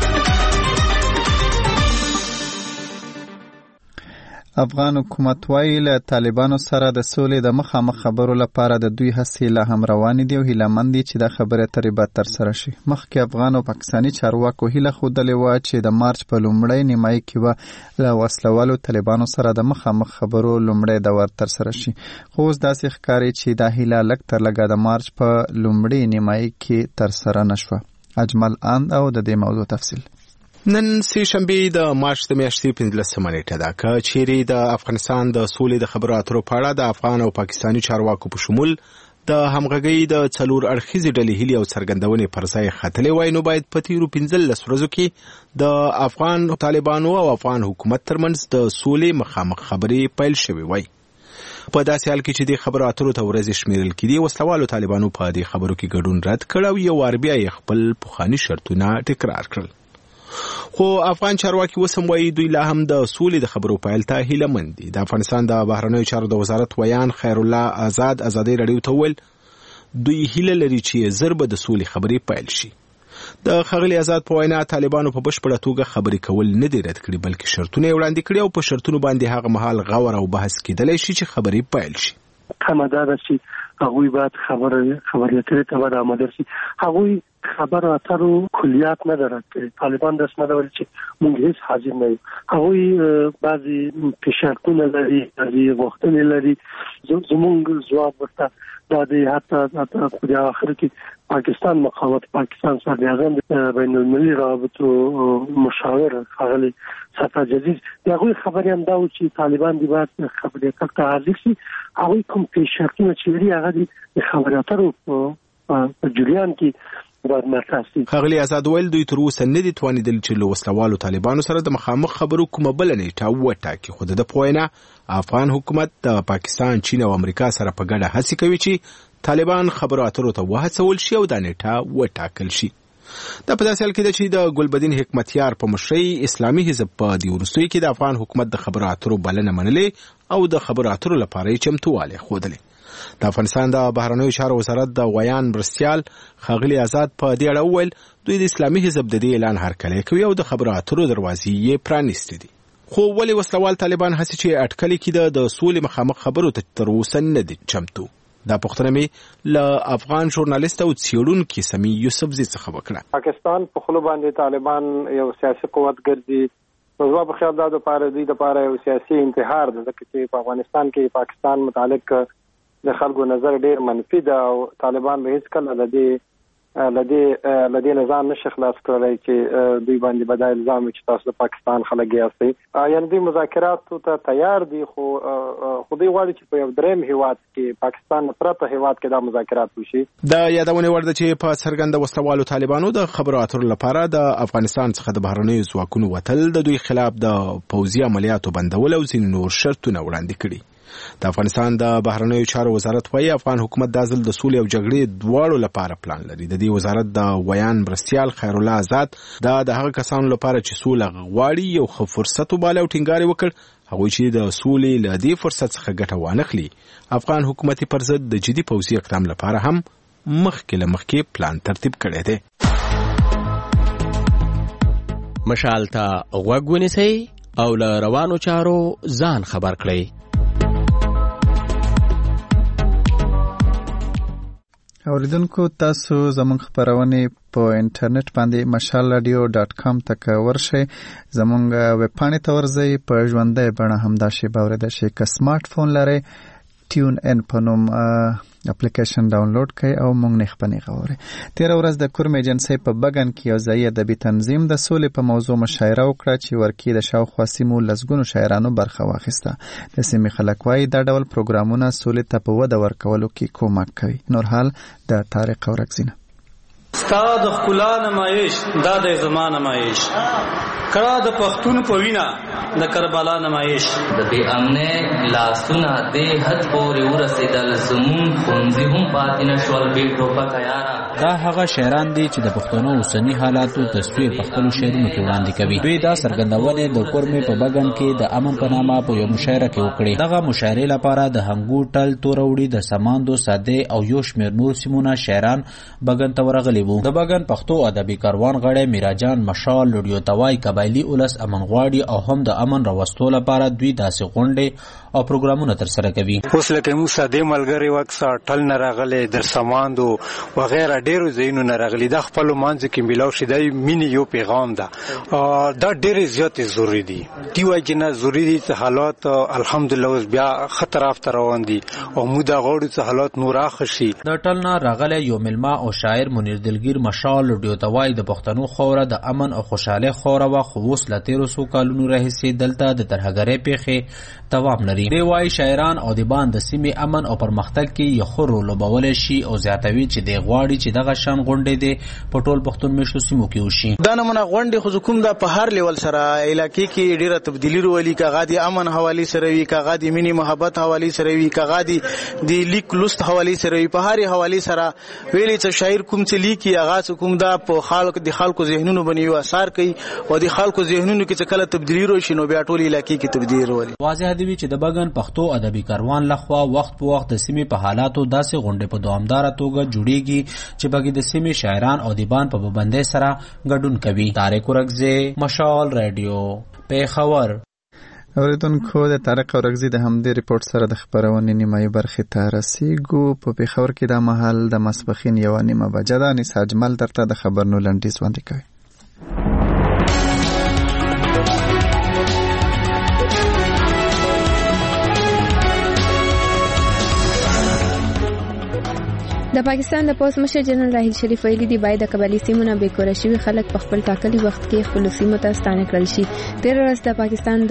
افغان حکومت وايي له طالبانو سره د سولې د مخامخ خبرو لپاره د دوی هڅې لا هم روانې دي او هیلهمند دي چې دا خبره تقریبا تر سره شي. مخکې افغان او پاکستاني چارواکو هیله ښودلې وه چې د مارچ په لومړۍ نیمایي کې به له وسلوالو طالبانو سره د مخامخ خبرو لومړی دور تر سره شي، خو اوس داسې ښکاري چې دا هیله لږ تر لږه د مارچ په لومړۍ نیمایي کې تر سره نه شوه. اجمل اند او د دې موضوع تفصیل. نن سې شنبه د مارچ د میاشتې پنځلسمه نیټه ده که چیرې د افغانستان د سولې د خبرو اترو په اړه د افغان او پاکستاني چارواکو په شمول د همغږۍ د څلور اړخیزې ډلې هیلې او څرګندونې پر ځای ختلې وای، نو باید په تیرو پنځلس ورځو کې د افغان طالبانو او افغان حکومت ترمنځ د سولې مخامخ خبرې پیل شوې وای. په داسې حال کې چې د خبرو اترو ته ورځې شمیرل کېدي، وسلوالو طالبانو په دې خبرو کې ګډون رد کړ او یو وار بیا یې خپل پخواني شرطونه تکرار کړل. خو افغان چارواکي وسم وایي دوی لا هم د سولې د خبرو پیل ته هیله مند دي. د افغانستان د بهرنیو چارو د وزارت ویان خیر الله آزاد ازادي رادیو ته ویل دوی هیله لري چې زر به د سولې خبرې پیل شي. د ښاغلي آزاد په وینا طالبانو په بشپړه توګه خبرې کول نه دي رد کړي بلکې شرطونه یې وړاندې کړي او په شرطونو باندې هغه مهال غور او بحث کېدلی شي چې خبرې پیل شي. کمه دا ده چې هغوی باید خبر خبرياتري ته باید آماده شي. هغوی خبر اترو کلیات نه درک طالبان داس نه ورته چې موږ هیڅ حاضر نه یو. هغوی بعضی فشارونه لري بعضی وختونه لري زموږ ځواب ورته دا دی. حتی په د اخر کې پاکستان مقاومت پاکستان سره هغه بین المللي رابطو مشاور هغه ستا جدید هغه خبرې هم دا و چې طالبان دی باید خبرې ته حاضر شي. هغه کوم فشارونه چې لري هغه د خبراتو په جریان کې ښاغلي آزاد ویل دوی تر اوسه نه دي توانیدل چې له وسلوالو طالبانو سره د مخامخ خبرو کومه بله نیټه وټاکي. خو د په وینا افغان حکومت د پاکستان چین او امریکا سره په ګډه هڅې کوي چې طالبان خبرو اترو ته وهڅول شي او دا نیټه وټاکل شي. دا په داسې حال کې ده چې د ګلبدین حکمتیار په مشرۍ اسلامي حزب په دې وروستیو کې د افغان حکومت د خبرو اترو بلنه منلې او د خبرو اترو لپاره یې چمتووالی ښودلی. د افغانستان د بهرنیو چارو وزارت د ویان مرستیال ښاغلي آزاد په دې اړه وویل دوی د اسلامي حزب د دې اعلان هرکلی کوي او د خبرو اترو دروازې یې پرانیستې دي. خو ولې وسلوال طالبان هڅې چې اټکلي کېده د سولې مخامخ خبرو ته تر اوسه نه دي چمتو؟ دا پوښتنه مې له افغان ژورنالیست او څېړونکي سمي یوسفزي څخه وکړه. پاکستان په خپلو باندې طالبان یو سیاسي قوت ګرځي نو زما په خیال دا دپاره دوی دپاره یو سیاسي انتحار ده ځکه چې په افغانستان کې پاکستان متعلق د خلکو نظر ډیر منفي ده او طالبان به هیڅ کله د دې لدی لدی نظام نشه خلاص کړی چې دوی باندې بدایل الزام چې تاسو د پاکستان خلک یاستئ. یعنی دوی مذاکرات ته تیار دي خو خو دوی غواړي چې په یو دریم هیواد کې پاکستان پرته هیواد کې دا مذاکرات وشي. د یادونه ورده چې په څرګنده وسلوالو طالبانو د خبرو اترو لپاره د افغانستان څخه د بهرنیو ځواکونو وتل د دوی خلاف د پوځي عملیاتو بندول او ځینې نور شرطونه وړاندې کړي. د افغانستان د بهرنیو چارو وزارت وايي افغان حکومت د ځل د سولې او جګړې دواړو لپاره پلان لري. د دې وزارت د ویان مرستیال خیر الله آزاد دا د هغه کسانو لپاره چې سوله غواړي یو ښه فرصت وباله او ټینګار وکړ هغوی چې د سولې له دې فرصت څخه ګټه وانخلي. افغان حکومت پر ضد د جدي پوځي اقدام لپاره هم مخکې له مخکې پلان ترتیب کړی دی. مشال ته غوږ ونیسئ او له روانو چارو ځان خبر کړئ. اوریدونکو تاسو زموږ خبرونه په انټرنیټ باندې مشال رادیو ډاټ کام ته ورشئ. زموږ ویب پاڼې ته ورځئ. په ژوندۍ بڼه همدا شی باورېدای شئ. که سمارټ فون لرئ ټیون ان په نوم اپلیکیشن ډاونلوډ کړئ او موږ نه خپنې غواړئ. تیره ورځ د کورم ایجنسۍ په بګن کې یو ځایي ادبي تنظیم د سولې په موضوع مشاعره وکړه چې ورکې د شاوخوا سیمو لسګونو شاعرانو برخه واخیسته. د سیمې خلک وایي دا ډول پروګرامونه سولې ته په وده ورکولو کې کومک کوي. نور حال د طارق اورکزینه. ستا د ښکلا نمایش دا د زما نمایش کړه د پښتون په وینا د کربلا نمایش د بې امنۍ لاسونه دې حد پورې ورسېدل زمون ښوونځي هم پاتې نه شول بې ټوپکه یاره. دا هغه شاعران دي چې د پښتنو اوسني حالاتو تصویر په خپلو شعرونو کې وړاندې کوي. دوی دا څرګندونې د کورمې په بګن کې د امن په نامه په یو مشاعره کې وکړې. دغه مشاعرې لپاره د هنګو ټل توروړي د سماندو ساده او یو شمېر نور سیمونه شاعران بګن ته ورغلي وو. د بګن پښتو ادبي کاروان غړی میراجان مشال لوډیو توای قبایلي اولس امن غواړي او هم د امن راوستو لپاره دوی داسې غونډې او پروګرامونه ترسره کوي. اوس لکه موږ ساده ملګري وکسا ټل نه راغلي در سماندو وغیرہ ډیرو ځایونو نه راغلي. د خپل مانځ کې ملاو شي د مینې یو پیغام ده. دا ډېر زیات ضروری دي. دی وایي چې نه ضروری دي چې حالات الحمدلله اوس بیا خطر افته روان دي او موږ دا غواړو چې حالات نور اخ شي. د ټل نه راغلی یو ملما او شاعر منیر دلګیر مشال لوډیو توای د پښتنو خوره د امن او خوشاله خوره وا خو اوس له تیرو څو کالونو راهیسې دلته د ترهګرۍ پیښې دوام لري. دی وایي شاعران او دیبان د سیمې امن او پرمختګ کې یو خور لوبولی شي او زیاتوي چې دی غواړي چې چې دغه شان غونډې دي په ټول پښتون میشتو سیمو کې وشي. دا نمونه غونډې خو کوم دا په هر لیول سره علاقې کې ډیره تبدیلی راولي، کاغه دي امن حوالی سره وي، کاغه دي مینی محبت حوالی سره وي، کاغه دي د لیک لست حوالی سره وي. په هر حوالی سره ویلي چې شاعر کوم څه لیکي هغه کوم دا په خلکو د خلکو ذهنونو باندې یو اثر کوي او د خلکو ذهنونو کې چې کله تبدیلی راشي نو بیا ټول علاقې کې تبدیلی راولي. واضح دی چې د بګن پښتو ادبي کاروان لخوا وخت په وخت د سیمې په حالاتو داسې غونډې په دوامدار توګه جوړیږي چې بګي د سیمې شاعران او دیبان په پابندۍ سره ګډون کوي. طارق ورغزی، مشال رادیو، پیښور. اوریدونکو د طارق ورغزی د همدې ریپورت سره د خبرونې نیمایي برخې ته رسیږو. په پیښور کې د مهال د ماسپښین یوه نیمه بجه ده. انیس اجمل درته د خبرونو لنډیز وړاندې کوي. د پاکستان د پوز مشر جنرال راحیل شریف ویلي دی باید د قبایلی سیمو نه بې کوره شوي خلک په خپل ټاکلي وخت کې خپل سیمو ته ستانه کړل شي. تېره ورځ د پاکستان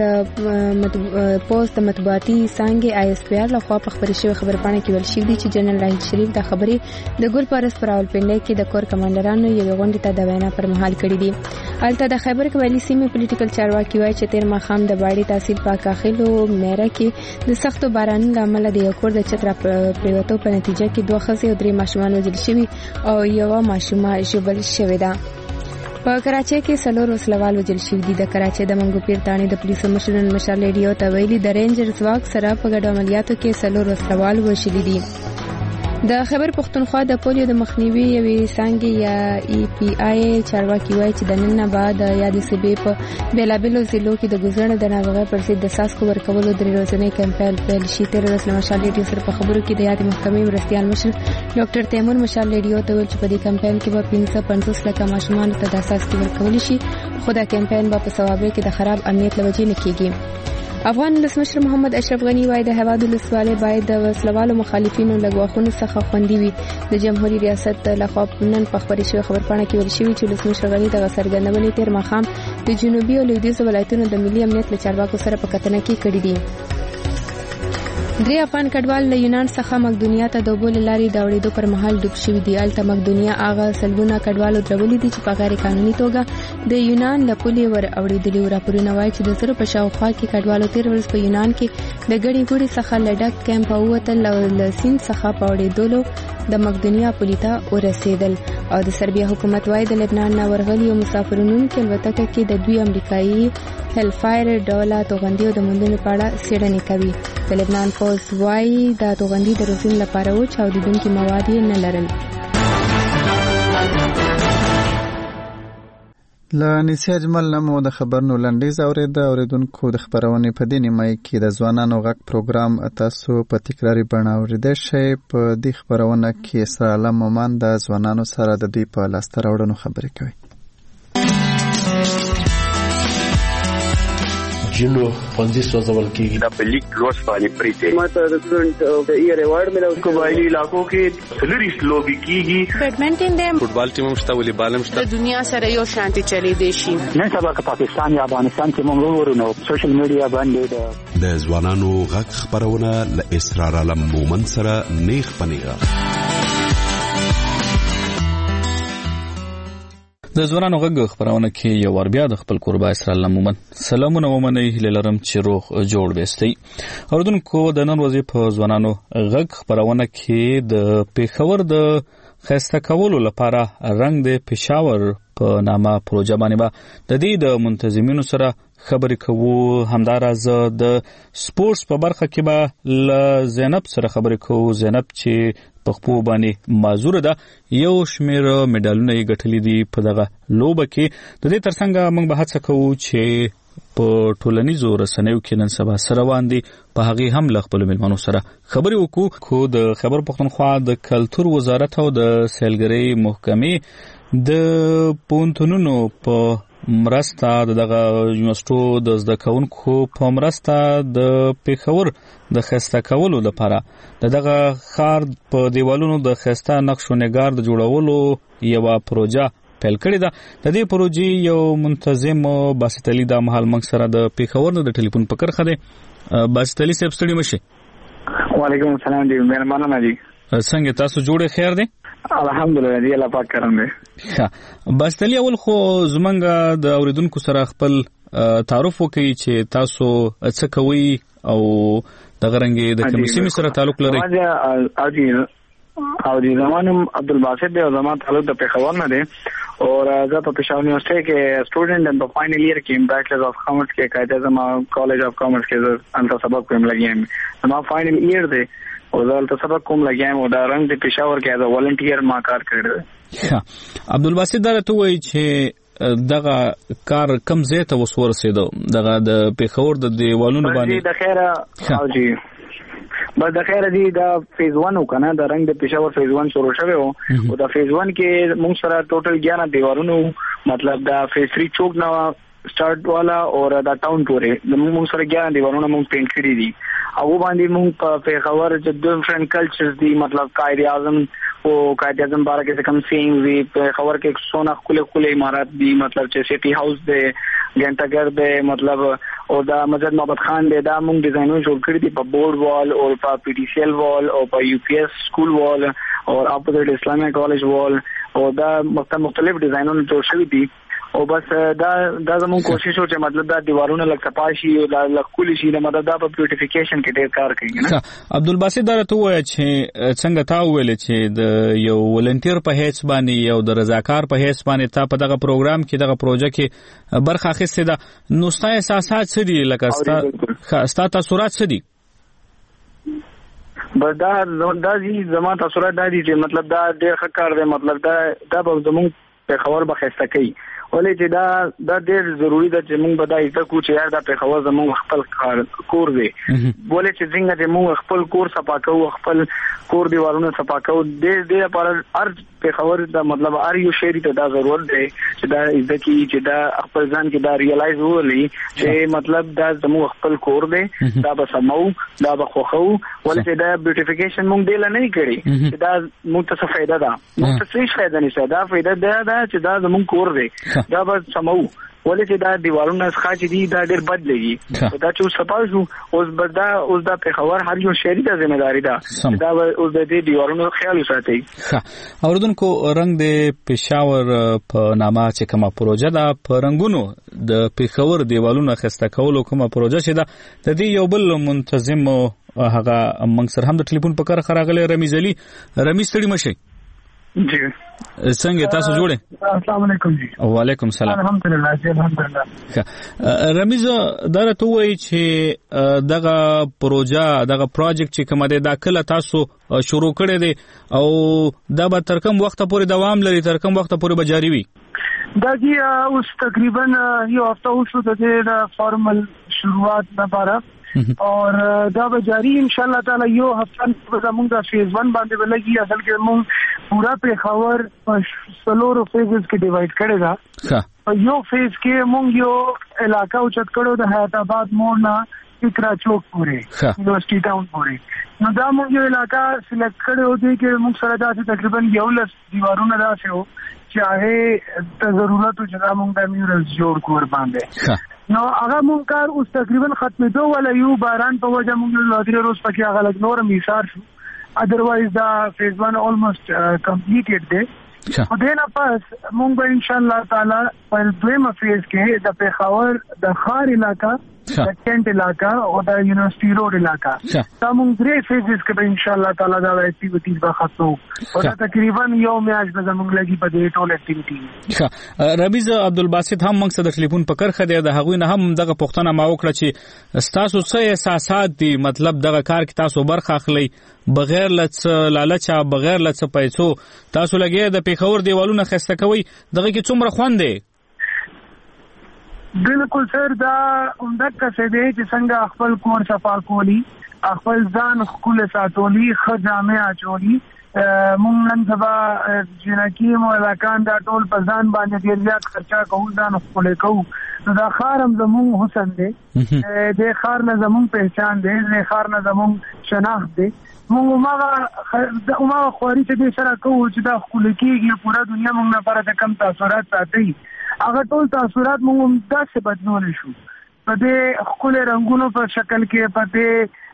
د پوز د مطبوعاتي څانګې آی اس پی آر لخوا په خپرې شوې خبرپاڼه کې ویل شوي دي چې جنرال راحیل شریف د خبرې د ګل پارس په راولپنډۍ کې د کور کمانډرانو یوې غونډې ته د وینا پر مهال کړي دي. هلته د خیبر قبایلي سیمې پولیټیکل چارواکي وایي چې تېر ماښام د باړې تحصیل په کاخیلو میره کې د سختو بارانونو له امله د یو کور د چت را پریوتو په نتیجه کې دوه ښځې او درې ماشومان وژل شوي او یوه ماشومه ژوبل شوې ده. په کراچۍ کې څلور وسلوال وژل شوي دي. د کراچۍ د منګو پیر تاڼې د پولیسو مشر مشال ریډیو ته ویلي د رینجر ځواک سره په ګډو عملیاتو کې څلور وسلوال وژلي دي. د خیبر پښتونخوا د پولیو د مخنیوي یوې څانګې یا ای پی آی چارواکي وایي چې د نن نه بعد د یادې صوبې په بېلابېلو ضلعو کې د ګوزڼ د ناروغۍ پر ضد د څاڅکو ورکولو درې ورځنی کمپاین پیل شي. تېره ورځ له مشال ریډیو سره په خبرو کې د یادې محکمې مرستیال مشر ډاکټر تیمور مشال ریډیو ته ویل چې په دې کمپاین کې به پنځه پنځوس لکه ماشومانو ته د څاڅکي ورکولی شي، خو دا کمپاین به په صوابۍ کې د خراب امنیت له وجې نه کېږي. افغان ولسمشر محمد اشرف غنی وایي د هیواد ولسوالۍ باید د وسلوالو مخالفینو له ګواښونو څخه خوندي وي. د جمهوریت ریاست لخوا نن په خپرې شوې خبرپاڼه کې ویل شوي چې ولسمشر غني دغه څرګندونې تېر ماښام د جنوبي او لویدیځو ولایتونو د ملي امنیت له چارواکو سره په کتنه کې کړي دي. درې افغان کډوال له یونان څخه مقدونیا ته د اوبو له لارې د اړېدو پر مهال ډوب شوي دي. هلته مقدونیا هغه سلګونه کډوالو درولي دي چې په غیر قانوني توګه د یونان له پولې ور اړېدلي وو. راپورونه وایي چې د زرو په شاوخوا کې کډوالو تېره ورځ په یونان کې د ګڼې ګوڼې څخه له ډک کیمپ ووتل او له سیند څخه په اړېدلو د مقدونیا پولې ته ورسېدل. او د سربیا حکومت وایي د لبنان نه ورغلي مسافرونکو الوتکه کې د دوی امریکایي هیلفایر ډوله توغندي او د موندنې په اړه څېړنې کوي. د لبنان پوز وایي د توغندي د روزنې لپاره و چې اورېدونکي مواد یې نه لرل. له نسی اجمل نه مو د خبرونو لنډیز اورېده. اوریدونکو د خبرونې په دې نیمایي کې د ځوانانو غږ پروګرام تاسو په تکراري بڼه اورېدی شئ. په دې خبرونه کې اسرار عالم مومن د ځوانانو سره د دوی په لاسته راوړنو خبرې کوي. جنو ښوونځي سوځول کېږي. دا په لیک لوست باندې پریته ما ته د سټوډنټ د ایئر ایوارډ ملو. قبایلی علاقو کې سلریس لوبي کېږي. بیډمنټن دی، فوټبال ټیم هم شته، والیبال هم شته. د دنیا سره یو شانتي چلی دی شي. نن سبا که پاکستان یا افغانستان کې موږ وګورو نو سوشل میډیا باندې د ځوانانو غږ خبرونه له اسرار عالم مومن سره نیغ پنیغه. د ځوانانو غږ خبرونه کې یو ور بیا د خپل قربا اسرار عالم مومن سلامونه ومنئ. هیله لرم چې روغ جوړ بیستئ. اوریدونکو د نن ورځې په ځوانانو غږ خبرونه کې د پیښور د ښایسته کولو لپاره رنګ د پېښور په نامه پروژه باندې به د دې د منتظمینو سره خبرې کوو. همداراز د سپورتس په برخه کې به له زینب سره خبرې کوو. زینب چې په خپو باندې معذوره ده، یو شمېر میډالونه یې ګټلي دي په دغه لوبه کې. د دې ترڅنګ موږ به هڅه کوو چې په ټولنیزو رسنیو کې نن سبا سره روان دي په هغې هم له خپلو مېلمنو سره خبرې وکړو. خو د خیبر پښتونخوا د کلتور وزارت او د سیلګرۍ محکمې د پوهنتونونو په مرسته د دغه یونیورسټو د زده کوونکو په مرسته د پیښور د ښایسته کولو لپاره د دغه ښار په دیوالونو د ښایسته نقش و نګار د جوړولو یوه پروژه پیل کړې ده. د دې پروژې یو منتظم باسط علي دا مهال موږ سره د پیښور نه د ټلیفون په کرښه دی. باسط علي صاحب ستړي مه شئ. وعلیکم السلام. دی مهربانه دي. څنګه تاسو جوړې خیر دی؟ الحمدلله دی الله پاک کرم دی. بس تلی اول خو زمونږ د اوریدونکو سره خپل تعارف وکړي چې تاسو څه کوئ او د غرنګي د کومې سیمې سره تعلق لرئ؟ او دی زمانم عبدالباسط دی او زمان تعلق د پېښور نه دی اور زه په پېښور یونیورسيټي کې سټوډنټ ام په فائنل ایئر کې بیچلر اف کامرس کې قاعده زما کالج اف کامرس کې انت سبق کوم لګیم زما فائنل ایئر دی او زه تل سبق کوم لګیم او دا رنګ د پېښور کې از والنټیر ما کار کړی. عبدالباسط دا ته وایي چې دغه کار کم ځای ته وسورسېدو دغه د پېښور د دیوالونو باندې د خیره او جی بس د خیره دی دا فیز ون وکنه د رنګ د پېښور فیز ون شروع شوی او او دا فیز ون کې موږ سره ټوټل اګیاره دیوالونو مطلب دا فیز تھری چوک نه سٹارټ والا او دا ټاون پورې موږ سره اګیاره دیوالونو موږ پینټ کړی دي او باندې موږ په پېښور چې ډیفرنٹ کلچرز دي مطلب قائد اعظم او قائد اعظم بارے کې کم سینګ وی پېښور کې سونا خله خله عمارت دي مطلب چې سټي هاوس دی ګنټاګر دی مطلب او دا مسجد محمد خان دی دا موږ ډیزاینونه جوړ کړی دي په بورډ وال او په پی ټی سی ایل وال او په یو پی ایس سکول وال او اپوزټ اسلامي کالج وال او دا مختلف ډیزاینونه جوړ شوی دي او بس دا دا زموږ کوشش و چې مطلب دا دیوالونه لکه صفاشي او لکه کلی شي د مدد په بیوټیفیکیشن کې ډیر کار کوي نه. عبدالباسط دا ته وایي چې څنګه تا ویل چې د یو ولنټیر په هیڅ باندې یو د رضاکار په هیڅ باندې تا په دغه پروګرام کې دغه پروژه کې برخه اخیستې ده نو ستا احساسات څه دي لکه ستا ستا تاثرات څه دي؟ بس دا دا زما تاثرات دا دي چې مطلب دا ډیر ښه کار دی مطلب دا دا به زموږ پېښور به ښایسته کوي ولې چې دا دا ډېر ضروری ده چې موږ به دا ایسته کو چې یار دا پېښور زموږ خپل کور دی ولې چې څنګه چې موږ خپل کور صفا کوو خپل کور دیوالونه صفا کوو ډېر ډېر لپاره هر پېښور دا مطلب هر یو شهري ته دا ضرورت دی چې دا ایسته کی چې دا خپل ځان کې دا ریالایز وولي چې مطلب دا زموږ خپل کور دی دا به سمو دا به خوښو ولې چې دا بیوټیفیکیشن موږ دی لا نه کړی چې دا موږ ته څه فائدہ ده موږ ته څه فائدہ نشته دا فائدہ دا ده چې دا زموږ کور دی دا به سمو ولې چې دا دیوالونه ښه چې دي دا ډېر بد لګي دا چې اوس صفا شو اوس به دا اوس دا پېښور هر یو شهري ته ذمہ داري ده دا اوس د دې دیوالونو خیال وساتئ. اوریدونکو رنګ د پېښور په نامه چې کومه پروژه ده په رنګونو د پېښور دیوالونو ښایسته کولو کومه پروژه چې ده د دې یو بل منتظم هغه موږ سره هم د ټلیفون په کار راغلی رمیز علي. رمیز ستړي مه شئ. جی څنګه تاسو جوړه؟ السلام علیکم جی. وعلیکم السلام. الحمدلله جی الحمدلله. رمیز دا راته وایي چې دغه پروژه دغه پروجیکټ چې کومه ده دا کله تاسو شروع کړی دی او دا به تر کوم وخت پورې دوام لري تر کوم وخت پورې به جاری وي؟ دا جی اوس تقریبا یو هفته وشو د دې فارمل شروعات لپاره اور دا به جاری ان شاء الله تعالی یو هفته زموږ د فیز ون باندې ولګي اصل کې موږ پورا پېښور په سلورو فیزز کې ډیوایډ کړی دا یو فیز کې موږ یو علاقہ اوچت کړو د حیات آباد موړ نه فکرا چوک پورې یونیورسيټي ټاون پورې نو دا موږ یو علاقہ سلیکټ کړو دی کې موږ سره دا تقریبا یو لس دیوارونه داسې وو چې هغه ته ضرورت و چې دا موږ د میورلز جوړ کور باندې نو هغه مونږ کار اوس تقریبا ختمېدو ولا یو باران په وجه مونږ لادري روز پکې هغه لګ نور میثار شو ادروایز دا فیز ون آلموست کمپلیټډ دی او دینه پس مونږ به ان شاء الله تعالی په دویمه فیز کې د پېښور د خار علاقہ د کینټ علاقہ او د یونیورسيټي روډ علاقہ دا مونږ درې فیزز کې به ان شاء الله تعالی دا اکټیویټیز به ختمو او دا تقریبا یو میاشت به زموږ لګي په دې ټول اکټیویټي. رمیز عبدالباسط هم موږ سره د ټلیفون په کرخه دی د هغوی نه هم دغه پوښتنه ما وکړه چې ستاسو څه احساسات دي مطلب دغه کار کې تاسو برخه اخلئ بغیر لڅ لالچا بغیر لڅ پیسو تاسو لګي د پېښور دیوالونه ښایسته کوي دغه کې څومره خوند دی؟ بالکل سر دا عمدہ کسه دی چې څنګه خپل کور صفا کولی خپل ځان خپل ساتولی خدامه اچولی مونږ نن سبا جنکی مو علاقان دا ټول په ځان باندې ډیر زیات خرچا کوو ځان خپل کوو نو دا خارم زمون حسن دی د خار نه زمون پہچان دی د خار نه زمون شناخت دی مونږ ما ما خوري چې د سره کوو چې دا خپل کېږي پورا دنیا مونږ نه پاره کم تاثیرات ساتي هغه ټول تاثیرات موږ داسې بدلول شو په دې خپل رنگونو په شکل کې په دې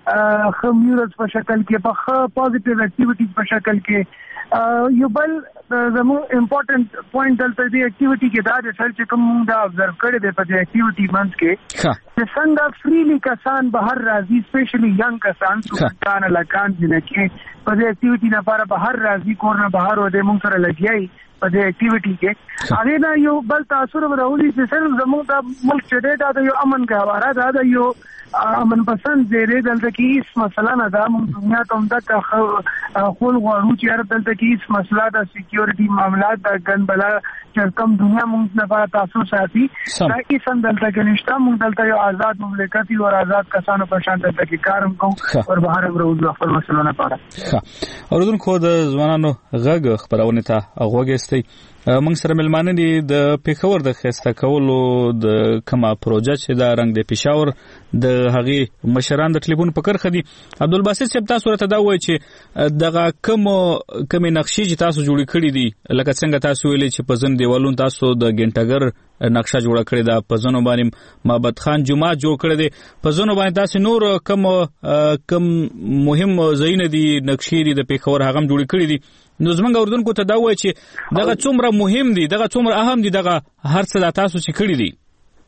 خمیورز په شکل کې په ښه پوزټیو اکټیویټیز په شکل کې یو بل زموږ امپورټنٹ پوینټ دلته دی اکټیویټي کې دا د سر چې کوم موږ دا ابزرو کړی دی په دې اکټیویټي منځ کې چې څنګه فریلی کسان بهر راځي سپیشلی ینګ کسان سوکان لکان جنکه په دې اکټیویټي لپاره بهر راځي کور نه بهر و دې موږ سره لګیای په دې اکټیویټي کې هغه دا یو بل تاثیر ورولي چې سر زموږ د ملک چې دا د یو امن غواره دا یو امن پسند دی دلته کې هیڅ مسله نه ده موږ دنیا ته هم دا خپل غواړو چې هر دلته کې هیڅ مسله د سکیورټي معاملات د ګن بلا چې کوم دنیا موږ نه پاره تاسو ساتي دا هیڅ هم دلته کې نشته موږ دلته یو آزاد مملکت او آزاد کسانو په شان دلته کې کار کوو او بهر هم روز خپل مسله نه پاره اوردونکو د ځوانانو غږ خبرونه ته غوږستي موږ سره ملمانه دي د پیښور د خسته کولو د کما پروژه چې دا رنګ د پېښور د هغې مشران د ټلیفون په کرخه دي عبدالباسط صاحب تاسو ورته دا وایي چې دغه کوم کومې نقشې چې تاسو جوړې کړې دي لکه څنګه تاسو ویلي چې په ځن دیوالونو تاسو د ګنټګر نقشه جوړه کړې ده په ځنو باندې معبد خان جمعه جوړ کړی دی په ځنو باندې تاسو نور کوم کوم مهم ځایونه دي نقشې دي د پیښور هغه هم جوړې کړې دي نو زمونږ اردوونکو ته دا وایي چې دغه څومره مهم دي دغه څومره اهم دي دغه هر څه تاسو چې کړی دي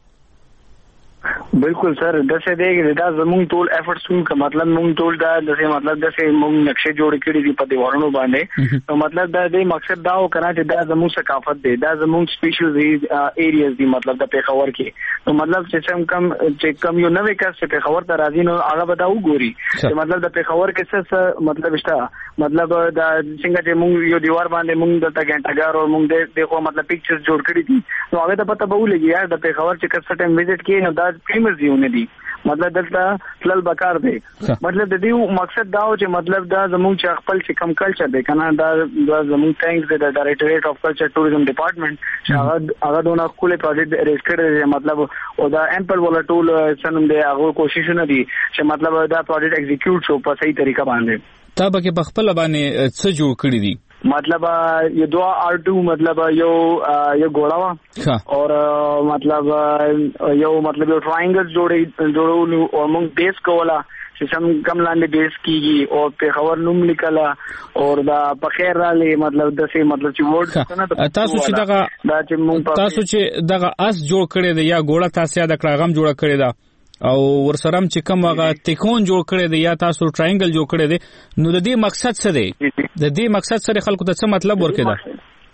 بالکل سر دسه دیږي دا زموږ ټول افورټس کوم مطلب موږ ټول دا دسه مطلب دسه موږ نقشه جوړ کړی دی په دیوالونو باندې نو مطلب دا د مقصد دا و کنه چې دا زموږ ثقافت دی دا زموږ سپیشل ایریاز دی مطلب د پیښور کې نو مطلب چې څنګه کم چې کم یو نوې کس چې پیښور ته راځي نو هغه به دا وګوري چې مطلب د پیښور کې څه مطلب شته مطلب دا څنګه چې موږ یو دیوار باندې موږ د تګنټګار او موږ د دغه مطلب پکچرز جوړ کړی دي نو هغه ته پته به ولګي یار د پیښور چې کس ټایم وزټ کړي نو دا فیمس دیونه دي مطلب دلته تلل بکار دی مطلب د دې مقصد دا و چې مطلب دا زموږ چې خپل چې کم کلچر دی کنه دا زموږ ټینګز د ډایریکټریټ اف کلچر ټوریزم ډپارټمنټ چې هغه هغه دونه خپل پروجیکټ ریس کړی دی مطلب او دا امپل ولا ټول سنم دی هغه کوششونه دي چې مطلب دا پروجیکټ ایگزیکیوټ شو په صحیح طریقه باندې تا به کې په خپل باندې څه جوړ کړی دي مطلب یہ دو آر ٹو مطلب یو یو گھوڑا وا اور مطلب یو مطلب یو ٹرائنگل جوړې جوړولو او موږ بیس کولا چې سم کم لاندې بیس کیږي او په خبر نوم لیکلا اور دا په خیر را لې مطلب دسه مطلب چې ورډ تاسو چې دغه تاسو چې دغه اس جوړ کړی دی یا ګوړه تاسو د کړهغم جوړ کړی دا او ورسرم چې کوم هغه تکون جوړ کړی دی یا تاسو ټرائنګل جوړ کړی دی نو د دې مقصد څه دی د دې مقصد سره خلکو ته څه مطلب ورکړي دا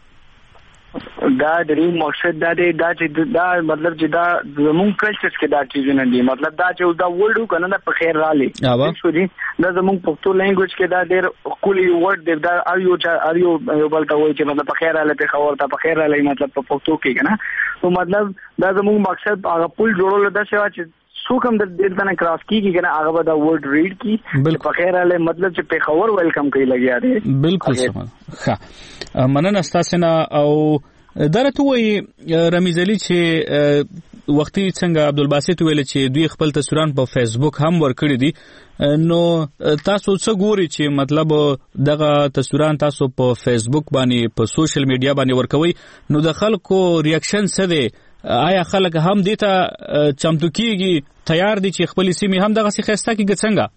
دا د دې مقصد دا دی دا چې دا مطلب چې دا زموږ کلچرز کې دا چیزونه دي مطلب دا چې دا ورډ کنه دا په خیر را لې شو دي دا زموږ پښتو لینګویج کې دا ډېر کولي ورډ دی دا اریو اریو یو بل ته وایي چې مطلب په خیر را لې په خبر ته په خیر را لې مطلب په پښتو کې کنه نو مطلب دا زموږ مقصد هغه پول جوړول د څه چې سو کوم د دې تنه کراس کیږي کنه هغه دا ورډ ریډ کی په خیر اله مطلب چې په خبر ویلکم کوي لګیا دی بالکل سم ښه مننه تاسو نه او درته وی رمیز علي چې وختي څنګه عبدالباسط ویل چې دوی خپل تصویران په فیسبوک هم ورکړي دي نو تاسو څه ګوري چې مطلب دغه تصویران تاسو په فیسبوک باندې په سوشل میډیا باندې ورکوي نو د خلکو ریاکشن څه دی آیا خلک هم دې ته چمتو کیږي تیار دي چې خپل سیمه هم دغه څه خسته کیږي څنګه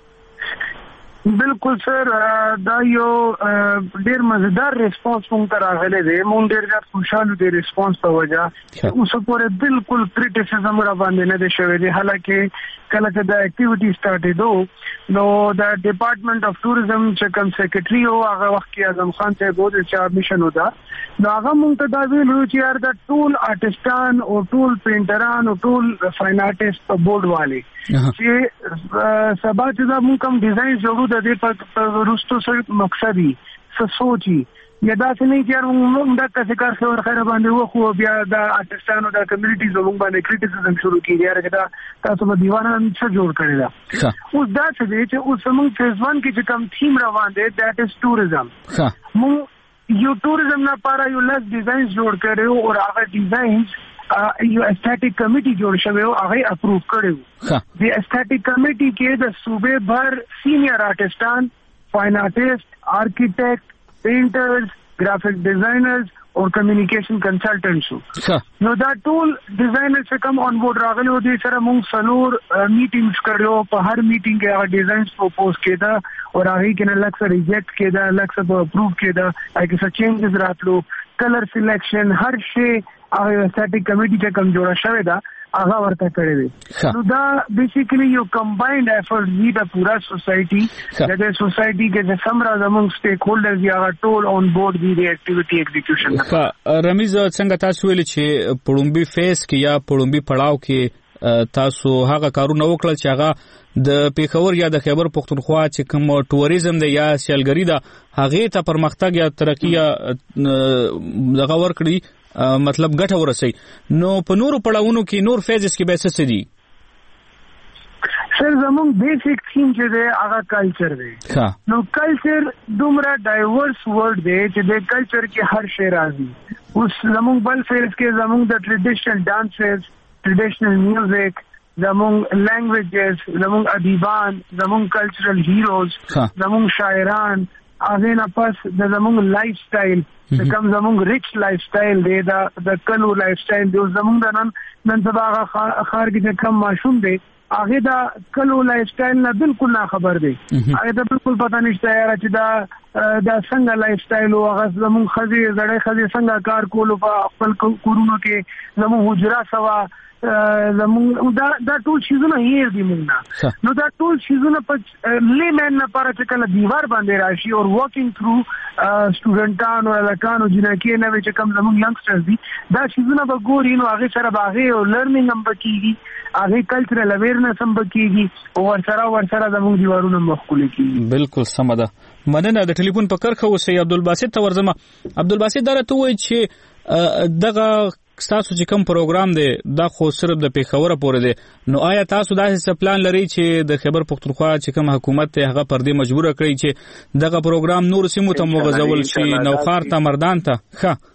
بالکل سر دا یو ډیر مزیدار ریسپانس مونږ ته راغلی دی مونږ ډیر زیات خوشاله دي ریسپانس په وجه اوس پورې بالکل کریټیسیزم را باندې نه دی شوی دی حالکه کله چې دا اکټیویټي سٹارټ دو نو دا ډپارټمنټ اف ټوریزم چې کوم سیکریټري او هغه وخت کې اعظم خان صاحب د چا میشن ودا نو هغه مونږ ته دا ویلو چې یار دا ټول آرټستان او ټول پینټران او ټول فاین آرټست په بورډ والے چې سبا چې دا مونږ کوم ډیزاین جوړو د دې په رستو سره مقصدی څه سوچي یا دا څنګه چې موږ دا څه کار خبر خیر باندې و خو بیا دا آرټستانو دا کمیونټي زموږ باندې کریټیسیزم شروع کیږي راځي دا تاسو په دیوانه څه جوړ کړی دا اوس دا څه دی چې اوس موږ فیز ون کې چې کوم تھیم روان دی دیٹ از ټوریزم موږ یو ټوریزم لپاره یو لږ ډیزاین جوړ کړو او هغه ډیزاینز یو اسټیټیک کمیټي جوړ شوی او هغه اپروو کړو د اسټیټیک کمیټي کې د صوبې بھر سینیئر آرټستان فاین آرټست آرکیټیکټ پینټرز گرافک ډیزاینرز او کمیونیکیشن کنسلټنټ شو. نو دا ټول ډیزاینر چې کوم آن بورډ راغلي او دې سره موږ څلور میټینګز کړو. په هر میټینګ کې هغه ډیزاینز پروپوز کېده او هغه کې نه لکه ریجیکټ کېده, لکه اپروو کېده, هغه څه چینجز راتلو, کلر سلیکشن, هر شی هغه سټیک کمیټي چې کوم جوړه شوې ده هغه ورته کړی دی. نو دا بیسیکلی یو کمباینډ ایفورټ دی د پورا سوسایټي د سوسایټي کې چې سمرا زموږ سټیک هولډرز یا ټول اون بورډ دی د اکټیویټي ایگزیکیوشن. ښه رمیز, څنګه تاسو ویل چې پړومبي فیس کې یا پړومبي پړاو کې تاسو هغه کارونه وکړل چې هغه د پیښور یا د خیبر پختونخوا چې کوم ټوریزم دی یا سیلګری ده هغه ته پرمختګ یا ترقی یا دغه ورکړي مطلب ګټه ورسي. نو په نورو پړاوونو کې نور فیزز کې به څه دي؟ سر زموږ بیسیک تھیم چې دی هغه کلچر دی. نو کلچر دومره ډایورس ورډ دی چې د کلچر کې هر شی راځي. اوس زموږ بل فیز کې زموږ د ټریډیشنل ډانسز, ټریډیشنل میوزیک, زموږ لینګویجز, زموږ ادیبان, زموږ کلچرل هیروز, زموږ شاعران, هغه نه پس د زموږ لایف سټایل د کوم زموږ ریچ لایف سټایل دی, دا د کلو لایف سټایل دی. زموږ د نن نن سبا هغه خار کې کم ماشوم دی هغه دا کلو لایف سټایل نه بالکل نه خبر دی. هغه دا بالکل پته نشته یاره چې دا دا څنګه لایف سټایل او هغه زموږ خزي زړې خزي څنګه کار کولو په خپل کورونو کې زموږ حجره سوا زموږ دا دا ټول شیزونه هیر دي موږ. نو دا ټول شیزونه په لیمن نه پاره چې کله دیوار باندې راشي او واکینګ تھرو سټوډنټانو لکانو جنکې نه چې کوم زموږ ینګسټرز دي دا شیزونه به ګوري نو هغه سره باغې او لرنینګ هم پکېږي, هغه کلچرل اویرنس هم پکېږي او ورسره ورسره زموږ دیوارونه مخکول کېږي. بالکل سم ده. مننه. د ټلیفون په کرخه اوسې عبدالباسط ته ورځم. عبدالباسط دا راته وایي چې دغه تاسو چې کوم پروګرام دی دا خو صرف د پیښور پورې دی, نو آیا تاسو داسې پلان لرئ چې د خیبر پختونخوا چې کوم حکومت ته هغه پر دې مجبور کړی چې دغه پروګرام نور سیمو ته مغځول شي, نوخار ته, مردان ته؟ ښه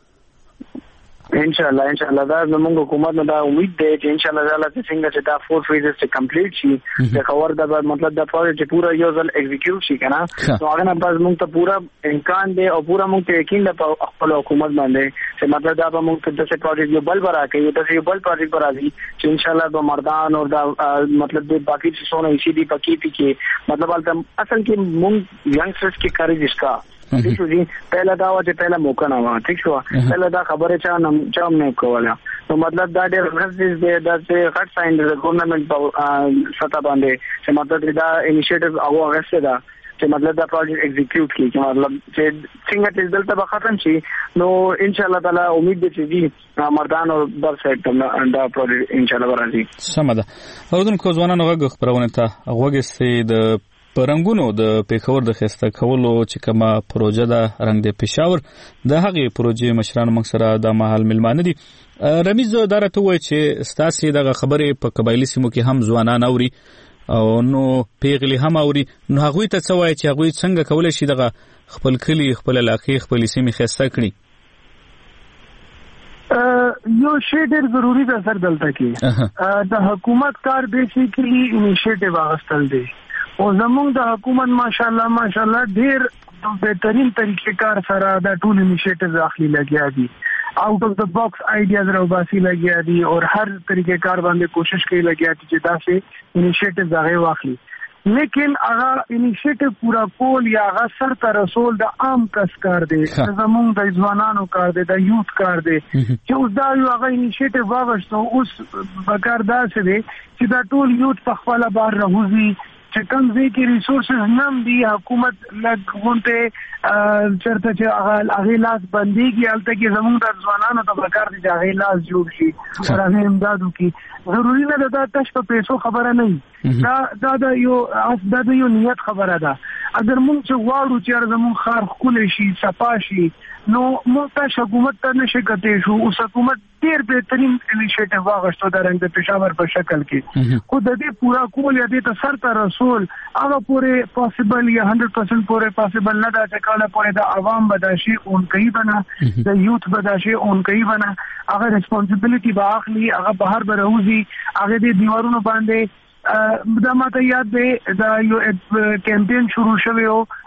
ان شاء الله ان شاء الله دا زموږ حکومت نه دا امید دی چې ان شاء الله تعالی څنګه چې دا فور فیزز ته کمپلیټ شي د خبر دا مطلب دا پروجیکټ چې پورا یو ځل ایگزیکیوټ شي کنه نو هغه نه بس موږ ته پورا امکان دی او پورا موږ ته یقین ده په خپل حکومت باندې چې مطلب دا به موږ ته د پروجیکټ یو بل برا کوي د یو بل پروجیکټ پر راځي چې ان شاء الله به مردان او دا مطلب د باقي څه سونه شي دی پکې پکې مطلب اصل کې موږ ینګسټرز کې کاری دشکا ٹھیک شو جی پہلا دا چې پہلا موقع نه و ٹھیک شو پہلا دا خبره چا نم چا نه کوله نو مطلب دا ډېر غږ دی دا چې غټ ساين د ګورنمنت په ستا باندې چې مطلب دا انیشیټیو هغه غسه دا چې مطلب دا پروجیکټ ایگزیکیوټ کی چې مطلب چې څنګه چې دلته به ختم شي نو ان شاء الله تعالی امید دي چې مردان او بل سایت ته دا پروجیکټ ان شاء الله راځي. سم ده. اوردونکو ځوانانو غږ خبرونه ته غوږ سي د پرنګونو د پیښور د خسته کولو چې کومه پروژه ده رنګ د پېښور د هغې پروژې مشرانو موږ سره د مهال ملمانه دي. رمیز دا راته وایي چې ستاسې دغه خبرې په قبایلي سیمو کې هم ځوانان اوري او نو پیغلي هم اوري, نو هغوی ته څه وایي چې هغوی څنګه کولی شي دغه خپل کلي خپل علاقې خپلې سیمې ښایسته کړي؟ یو شی ډېر ضروري ده سر دلته کې د حکومت کار بیسیکلی انیشیټیو اخیستل دی او زموږ د حکومت ماشاءالله ماشاءالله ډېر بهترین طریقې کار سره دا ټول انیشیټیوز اخلي لګیا دي, آؤٹ اف د باکس آئیډیاز راوباسي لګیا دي او هر طریقې کار باندې کوشش کوي لګیا دي چې دا سه انیشیټیوز هغه واخلي. لیکن هغه انیشیټیو پورا کول یا هغه سر ته رسول د عام کس کار دی, زموږ د ځوانانو کار دی, د یوث کار دی چې اوس دا یو هغه انیشیټیو واغښتو. اوس بکار دا څه دی چې دا ټول یوث په خپل بار راوځي چې کوم ځای کې ریسورسز نم دي حکومت لږ غونډه چرته چې هغه هغه لاس بنديږي هلته کې زموږ د ځوانانو ته پکار دي چې هغه لاس جوړ شي او هغه امداد وکړي. ضروري نه ده دا تش په پیسو خبره نه دا دا د یو دا د یو نیت خبره ده. اگر موږ چې غواړو چې زموږ خار ښکلی شي صفا شي نو موږ ته حکومت ته نشي کتې شو. اوس حکومت ډېر بهترین انیشیټیو واغښتو د رنګ د پېښور په شکل کې خو د دې پورا کول یا دې ته سر ته رسول هغه پورې پاسبل یا هنډرډ پرسنټ پورې پاسبل نه ده چې کله پورې د عوام بداشي اون کوي بنا د یوث بداشي اون کوي بنا هغه ریسپانسیبিলিټي به اخلي هغه بهر به راوځي هغه دې دیوارونو باندې دا ماته یاد دی دا یو کمپین شروع شوی او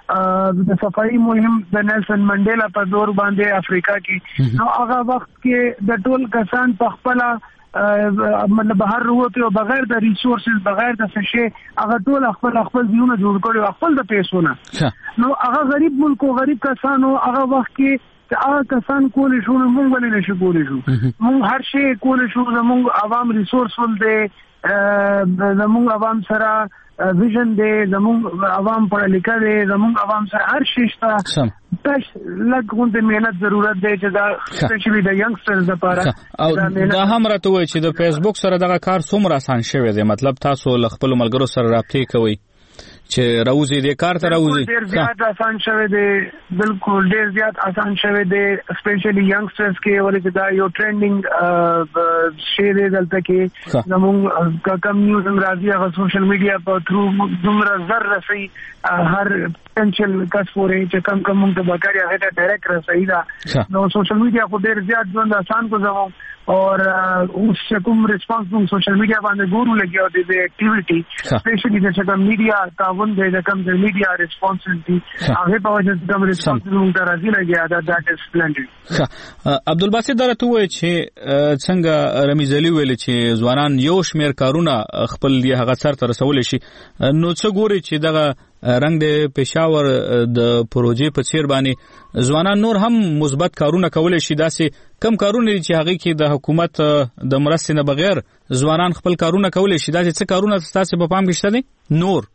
د صفائی مهم د نیلسن منډیلا په دور باندې افریقا کې نو هغه وخت کې د ټول کسان په خپل مطلب بهر وروته او بغیر د ریسورسز بغیر د څه هغه ټول خپل خپل ژوند جوړ کړي خپل د پیسو نه نو هغه غریب ملک او غریب کسانو هغه وخت کې هغه کسان کولې شو موږ ولې نشو کولې شو موږ هر شی کولې شو زموږ عوام ریسورسفل دي زموږ عوام سره ویژن دی زموږ عوام پړه لیکه دی زموږ عوام سره هر شي شته تاش لږ غونډه مهنت ضرورت دی چې دا سپیشلی د ینګسترز لپاره او دا هم راته وایي چې د فیسبوک سره دغه کار څومره آسان شوی دی مطلب تاسو له خپل ملګرو سره رابطې کوئ چې راوځي د کار ته راوځي ډیر زیات آسان شوی دی بالکل ډیر زیات آسان شوی دی سپیشلی ینګسترز کې ولې دا یو ټرندینګ شی دی دلته کې زموږ کم نیوز راځي هغه سوشل میډیا په تھرو دومره زر رسي هر پنشل کس پورې چې کم کم موږ ته بکاري هغه ته ډایرکټ رسي دا نو سوشل میډیا خو ډیر زیات ژوند آسان کو زموږ اور اوس کوم ریسپانس موږ سوشل میډیا باندې ګورو لګي او د اکټیویټي سپیشلی د څنګه میډیا تعاون دی د کم د میډیا ریسپانسبিলিټي هغه په وجه د کوم ریسپانس موږ ته راځي لګي دا دات از سپلنډډ عبدالباسط درته وایي چې څنګه رمیز علي ویل چې ځوانان یو شمیر کارونه خپل دی هغه سر ته رسول شي نو څه ګوري چې دغه رنګ د پېښور د پروژې په څیر باندې ځوانان نور هم مثبت کارونه کولای شي داسې کم کارونه چې هغه کې د حکومت د مرستې نه بغیر ځوانان خپل کارونه کولای شي داسې څه کارونه تاسو په پام کې شته دي نور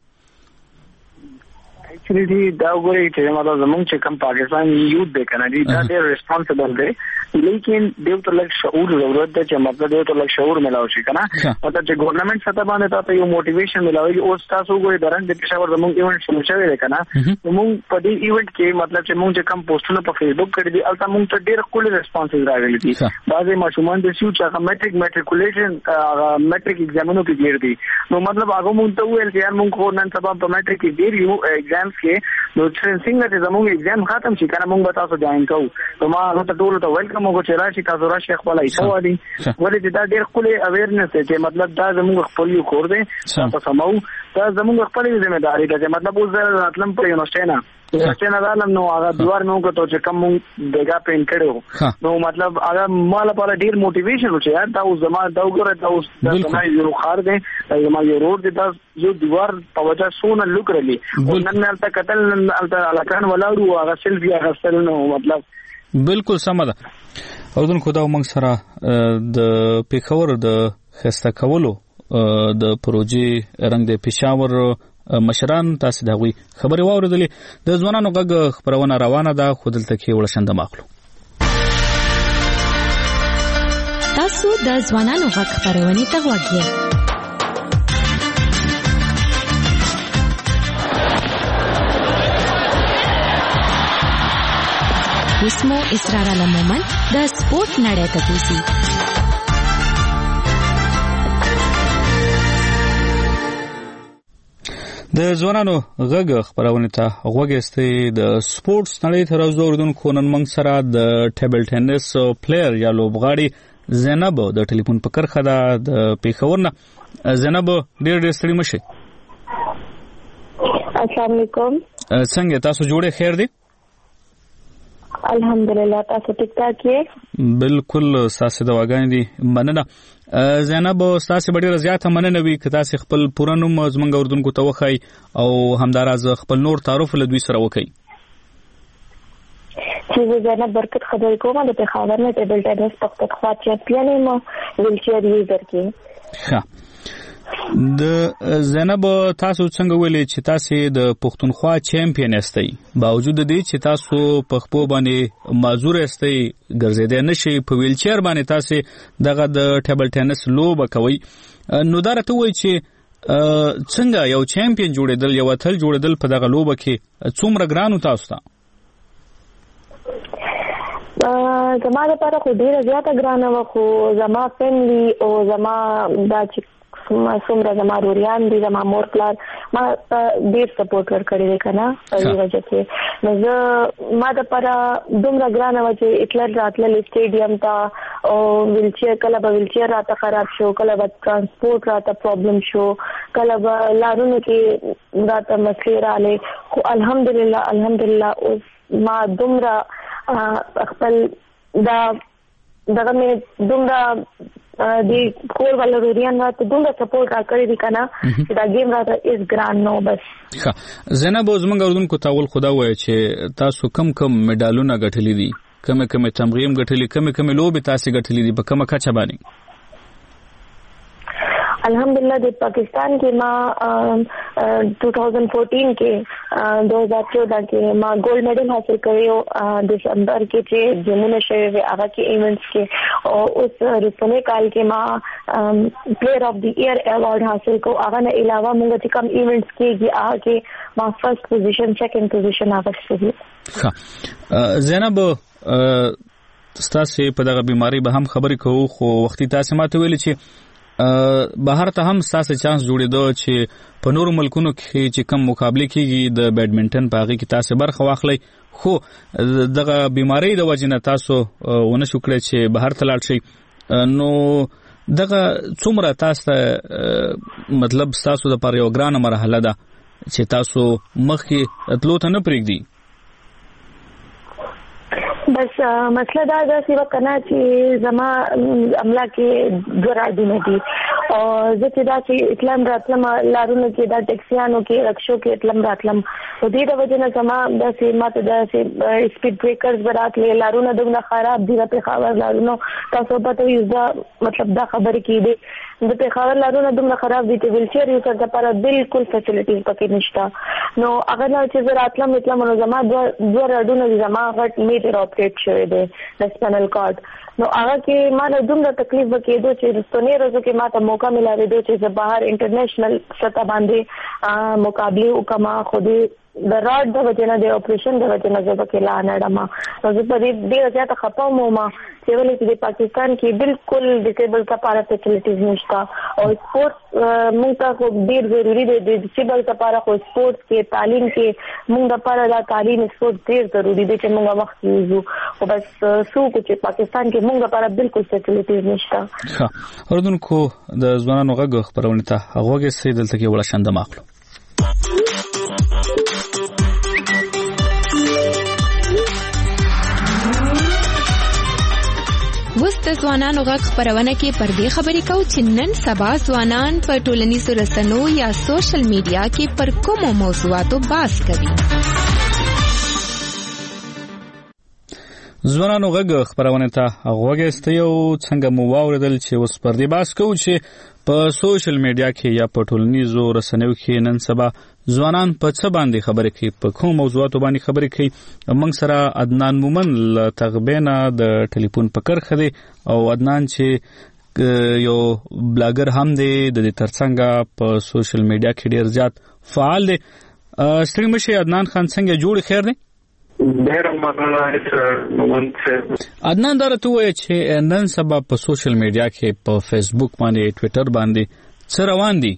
اکچولی دا وګورئ چې مطلب زمونږ چې کم پاکستان یوت دی کنه دي دا ډېر ریسپانسبل دی لیکن دیو ته لږ شعور ضرورت دی چې مطلب دیو ته لږ شعور ملاوي شي کنه مطلب چې ګورنمنت سطح باندې تاسو یو موټیویشن ملاوي او تاسو وګورئ درنګ د پېښور زمونږ ایونت شروع شوی دی کنه موږ په دې ایونت کې مطلب چې موږ چې کم پوسټونه په فیسبوک کړی دي البته موږ ته ډېر کول ریسپانسز راغلي دي بعضې ماشومان د سیو چې هغه میټریک میټریکولیشن هغه میټریک ایگزامونو کې ګیر دي نو مطلب هغه موږ ته ویل چې یار موږ خو نن سبا په میټریک کې ډېر یو ایگزامز کې نو څنګه چې زموږ ایگزام ختم شي کنه موږ به تاسو جوائن کوو نو ما هغه ته ټول ته ویلکم وکړو چې راشي تاسو راشي خپل ایسو ودی ولې دا ډېر خپل اویرنس دی چې مطلب دا زموږ خپل یو کور دی تاسو سمو دا زموږ خپل ځمېداري ده چې مطلب اوس زه راتلم په یونیورسيټي نه یونیورسيټي نه رالم نو هغه دیوار مې وکړو چې کوم موږ بیګا پین کړو نو مطلب هغه مال په ډېر موټیویشن و چې یار دا اوس زما دا وګوره دا اوس دا یو خار دی زما یو روډ دی دا یو دیوار په وجه سونه لوک رلی نن مې البته قتل البته علاقان ولاړو هغه سیلفي هغه ستل نو مطلب بالکل سم ده اودن خو دا موږ سره د پېښور د خسته کولو د پروژې رنګ د پېښور مشران تاسو دا وی خبري واوریدلې د ځوانانو غږ خبرونه روانه ده خو دلته کې ورشند ماخلو تاسو د ځوانانو غږ خبرونه ته وګورئ اسمو اسرار علمومن د سپورت نړۍ ته توسي د ځوانانو غږ خبرونه ته غوږستې د سپورتس نړۍ ته راوړونکو نن موږ سره د ټیبل ټینس پلیئر یا لوبغاړي زینب د ټلیفون په کرخه ده د پېښور نه زینب ډېر ډېر ستړي مشه السلام علیکم څنګه تاسو جوړه خیر دي الحمدلله تاسو ټیک ټاک یې بالکل تاسو د واګان دي مننه زینب تاسو ډیره زیاته مننه وی که تاسو خپل پورانوم زمونږ اردوونکو ته وخی او همداراز خپل نور تعارف له دوی سره وکي چې زینب برکت خبرې کوم د پېښور نه ټیبل ټینس پختونخوا چمپیون یم ویلچیر یوزر کې ښه د زینب تاسو څنګه ویلې چې تاسو د پښتونخوا چمپیون استئ باوجود دې چې تاسو په خپل باندې معذور استئ ګرځیدل نشي په ویلچیر باندې تاسو دغه د ټیبل ټینس لوبه کوي نو دا راته وایي چې څنګه یو چمپیون جوړیدل یو اتل جوړیدل په دغه لوبه کې څومره ګرانو تاسو ته زما لپاره خو ډیره زیاته ګرانه وه خو زما فیملی او زما دا چې څومره زما روریان دي زما مور پلار ما ډیر سپورټ ورکړی دی کنه په دې وجه کې نو زه ما د پر دومره ګرانه وجه اتلر راتل سټیډیم ته او ویلچیر کله به ویلچیر راته خراب شو کله به ترانسپورت راته پرابلم شو کله به لارونو کې راته مسلې رااله خو الحمدلله الحمدلله اوس ما دومره خپل دا دغه مې دومره د کور ولروریان راته دومره سپورټ راکړی دی کنه چې دا گیم راته اس ګران نو بس ښه زینب زمونږ اردوونکو تاول خدا وایي چې تاسو کم کم میډالونه ګټلي دي کم کم تمغیم ګټلي کم کم لوبې تاسو ګټلي دي په کومه کچه باندې الحمدلله د پاکستان کې ما دو ہزار چودہ کې دو ہزار چودہ کې ما ګولډ میډل حاصل کړو دسمبر کې چې جمونه شوی هغه کې ایونټس کې او اوس رسنه کال کې ما پلیئر اف دی ایئر ایوارډ حاصل کو هغه نه علاوه موږ چې کوم ایونټس کې هغه کې ما فرست پوزیشن سیکنډ پوزیشن اغوښتې. ښه زینب ستاسو په دغه بیماری به هم خبرې کوو خو وختي تاسو ماته ویل چې بهر ته هم ستاسو چانس جوړېدو چې په نورو ملکونو کې چې کم مقابله کیږي د بیډمنټن په هغه کې تاسو برخه واخلئ خو دغه بیماری د وجې نه تاسو ونه شو کړی چې بهر ته لاړ شئ نو دغه څومره تاسو مطلب تاسو د پر یو ګرانه مرحله ده چې تاسو مخکې تلو ته نه پرېږدي بس مسله دا ده چې وکنه چې زما عمله کې ګرادونه دي او زه چې دا چې اسلام راتلم لارونو کې دا ټیکسیانو کې رکشو کې اسلام راتلم او دې د وجه نه زما د سیمات د سپیډ بریکرز براتلې لارونو دغه خراب دي په خاور لارونو تاسو په تو یوزا مطلب دا خبرې کې دي د په خاور لارونو دغه خراب دي چې ویلچیر یو څه لپاره بالکل فیسیلیټیز پکې نشته نو هغه نه چې زه راتلم اسلام نو زما دوه راډونه زما غټ میټر اپډیټ شوی دی د سپینل کارت نو هغه کې ما له دومره تکلیف وکېدو چې رستونی روزو کې ما ته موقع ملاوېدو چې زه بهر انټرنیشنل سطح باندې مقابله وکما خو دې د راډ د وجه نه د اپریشن د وجه نه زه پکې لا نه ډم نو زه په دې ډېره زیاته خفه وم چې ولې چې د پاکستان کې بالکل ډیسیبل لپاره فیسیلیټیز نشته او سپورټس موږ ته خو ډېر ضروري دی د ډیسیبل لپاره خو سپورټس کې تعلیم کې موږ لپاره دا تعلیم سپورټ ډېر ضروري دی چې موږ وخت یوزو خو بس څوک چې پاکستان کې موږ لپاره بالکل فیسیلیټیز نشته. ښه اردوونکو د ځوانانو غږ خبرونه ته هغه سي دلته کې ولا شند ماخلو وس د ځوانانو غږ خبرونه کې پر دې خبرې کوو چې نن سبا ځوانان په ټولنیزو رسنیو یا سوشل میډیا کې پر کومو موضوعاتو بحث کوي. ځوانانو غږ خبرونه ته هغه استیو څنګه مو واوریدل چې اوس پر دې بحث کوو چې په سوشل میډیا کې یا په ټولنیزو رسنیو کې نن سبا ځوانان په څه باندې خبرې کوي په کوم موضوعاتو باندې خبرې کوي. موږ سره عدنان مومن له تغبینا د ټلیفون په کرخه دی او عدنان چې یو بلاګر هم دی د دې ترڅنګ په سوشل میډیا کې ډیر زیات فعال دی. ستړي مشه عدنان خان څنګه جوړ خیر دی ډېر مننه. عدنان دا راته وایي چې نن سبا په سوشل میډیا کې په فیسبوک باندې ټویټر باندې څه روان دي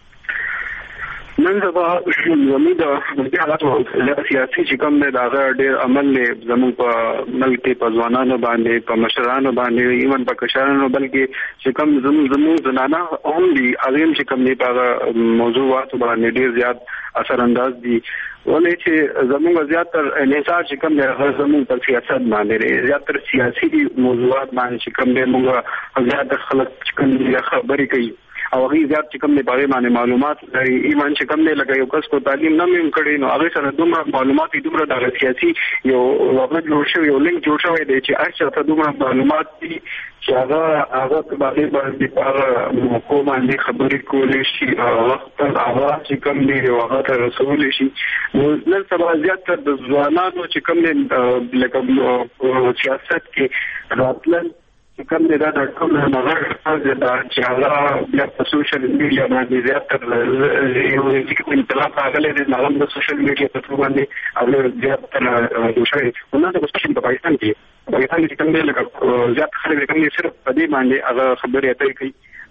نن سبا زموږ د حالاتو سیاسي چې کوم دی دا ډېر عمل دی زموږ په ملک کې په ځوانانو باندې په مشرانو باندې ایون په کشرانو بلکې چې کوم زموږ زنانه هم دي هغه چې کوم دی په موضوعاتو باندې ډېر زیات اثر انداز دي ولې چې زموږ زیاتر انحصار چې کوم دی هغه زموږ په سیاست باندې زیاتر سیاسي موضوعات باندې چې کوم دی موږ زیات خلک چې کوم دی خبرې کوي او هغه زیات چې کوم دی په باندې معلومات لري ایمان چې کوم دی لکه یو کس کو تعلیم نه مم کړي نو هغه سره دومره معلومات دومره د سیاسي یو وګړي جوړ شوی یو لینک جوړ شوی دی چې هر څه ته دومره معلومات دي چې هغه هغه په باندې باندې په کومه باندې خبرې کولې شي وخت هغه چې کوم دی هغه ته رسول شي نو نن سبا زیات د ځوانانو چې کوم دی لکه سیاست کې راتلل چې کوم دی دا د کوم نه غږ دا چې هغه بیا په سوشل میډیا باندې زیات یو چې انطلاق راغلی دی نو د سوشل میډیا په ټول باندې هغه زیات تر شوی نو دا په پاکستان کې پاکستان کې کوم دی لکه زیات خلک کوم صرف په دې باندې هغه خبرې اترې کوي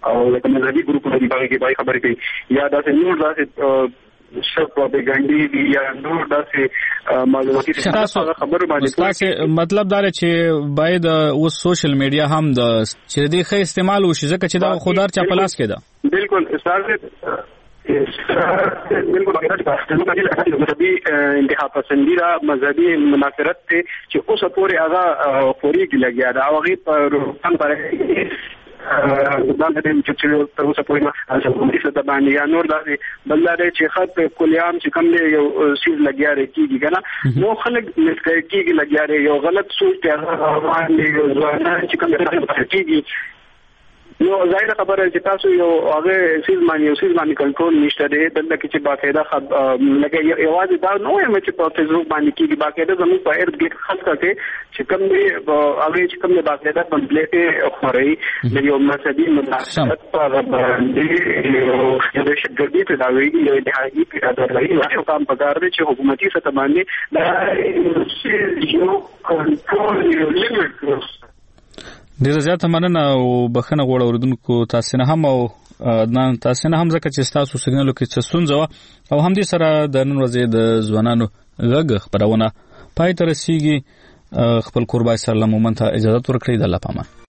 او د مذهبي ګروپونو د باندې کې خبرې کوي یا د نور داسې شپ پروپاګاندا دی یا نور داسې معلوماتي خبرو باندې تاسو مطلب دا چې باید او سوشل میډیا هم د چې د ښه استعمال وشي ځکه چې دا خودار چا پلاس کېده بالکل استاد بالکل هغه مذهبي انتخاب پسندي را مذهبي منافرت ته چې اوس پورې هغه فوري کې لګیا دا هغه پر روان باندې دا د چې تر اوسه پورې ما چې څه د باندې یا نور داسې بلاره چې خط کلیام چې کوم دی یو سیز لګیا کېږي کنه نو خلک مسکای کېږي لګیا یو غلط سوچ ته روان دي ځوانان چې کوم دی کېږي نو ظاهر خبره چې تاسو یو هغه سیز باندې یو سیز باندې کنټرول نشته دی دلته کې چې باقاعده لکه یوازې دا نو یم چې په فیسبوک باندې کې باقاعده زموږ په ارد ګرد خاص کړي چې کوم دی هغه چې کوم دی باقاعده کمپلیټ خوري د یو مذهبي مناسبت په باندې یو د شګردي په داوی یو د هغې په داوی یو کام پکار دی چې حکومتي سطح باندې دا یو کنټرول یو لیمټ ډیره زیاته مننه او بخښنه غواړم اوریدونکو تاسو نه هم او عدنان تاسو نه هم ځکه چې تاسو سیګنال کې څه ستونزه او هم دې سره د نن ورځې د ځوانانو غږ خبرونه پای ته رسیږي خپل قربای سره لمومن ته اجازه ورکړئ د الله پامان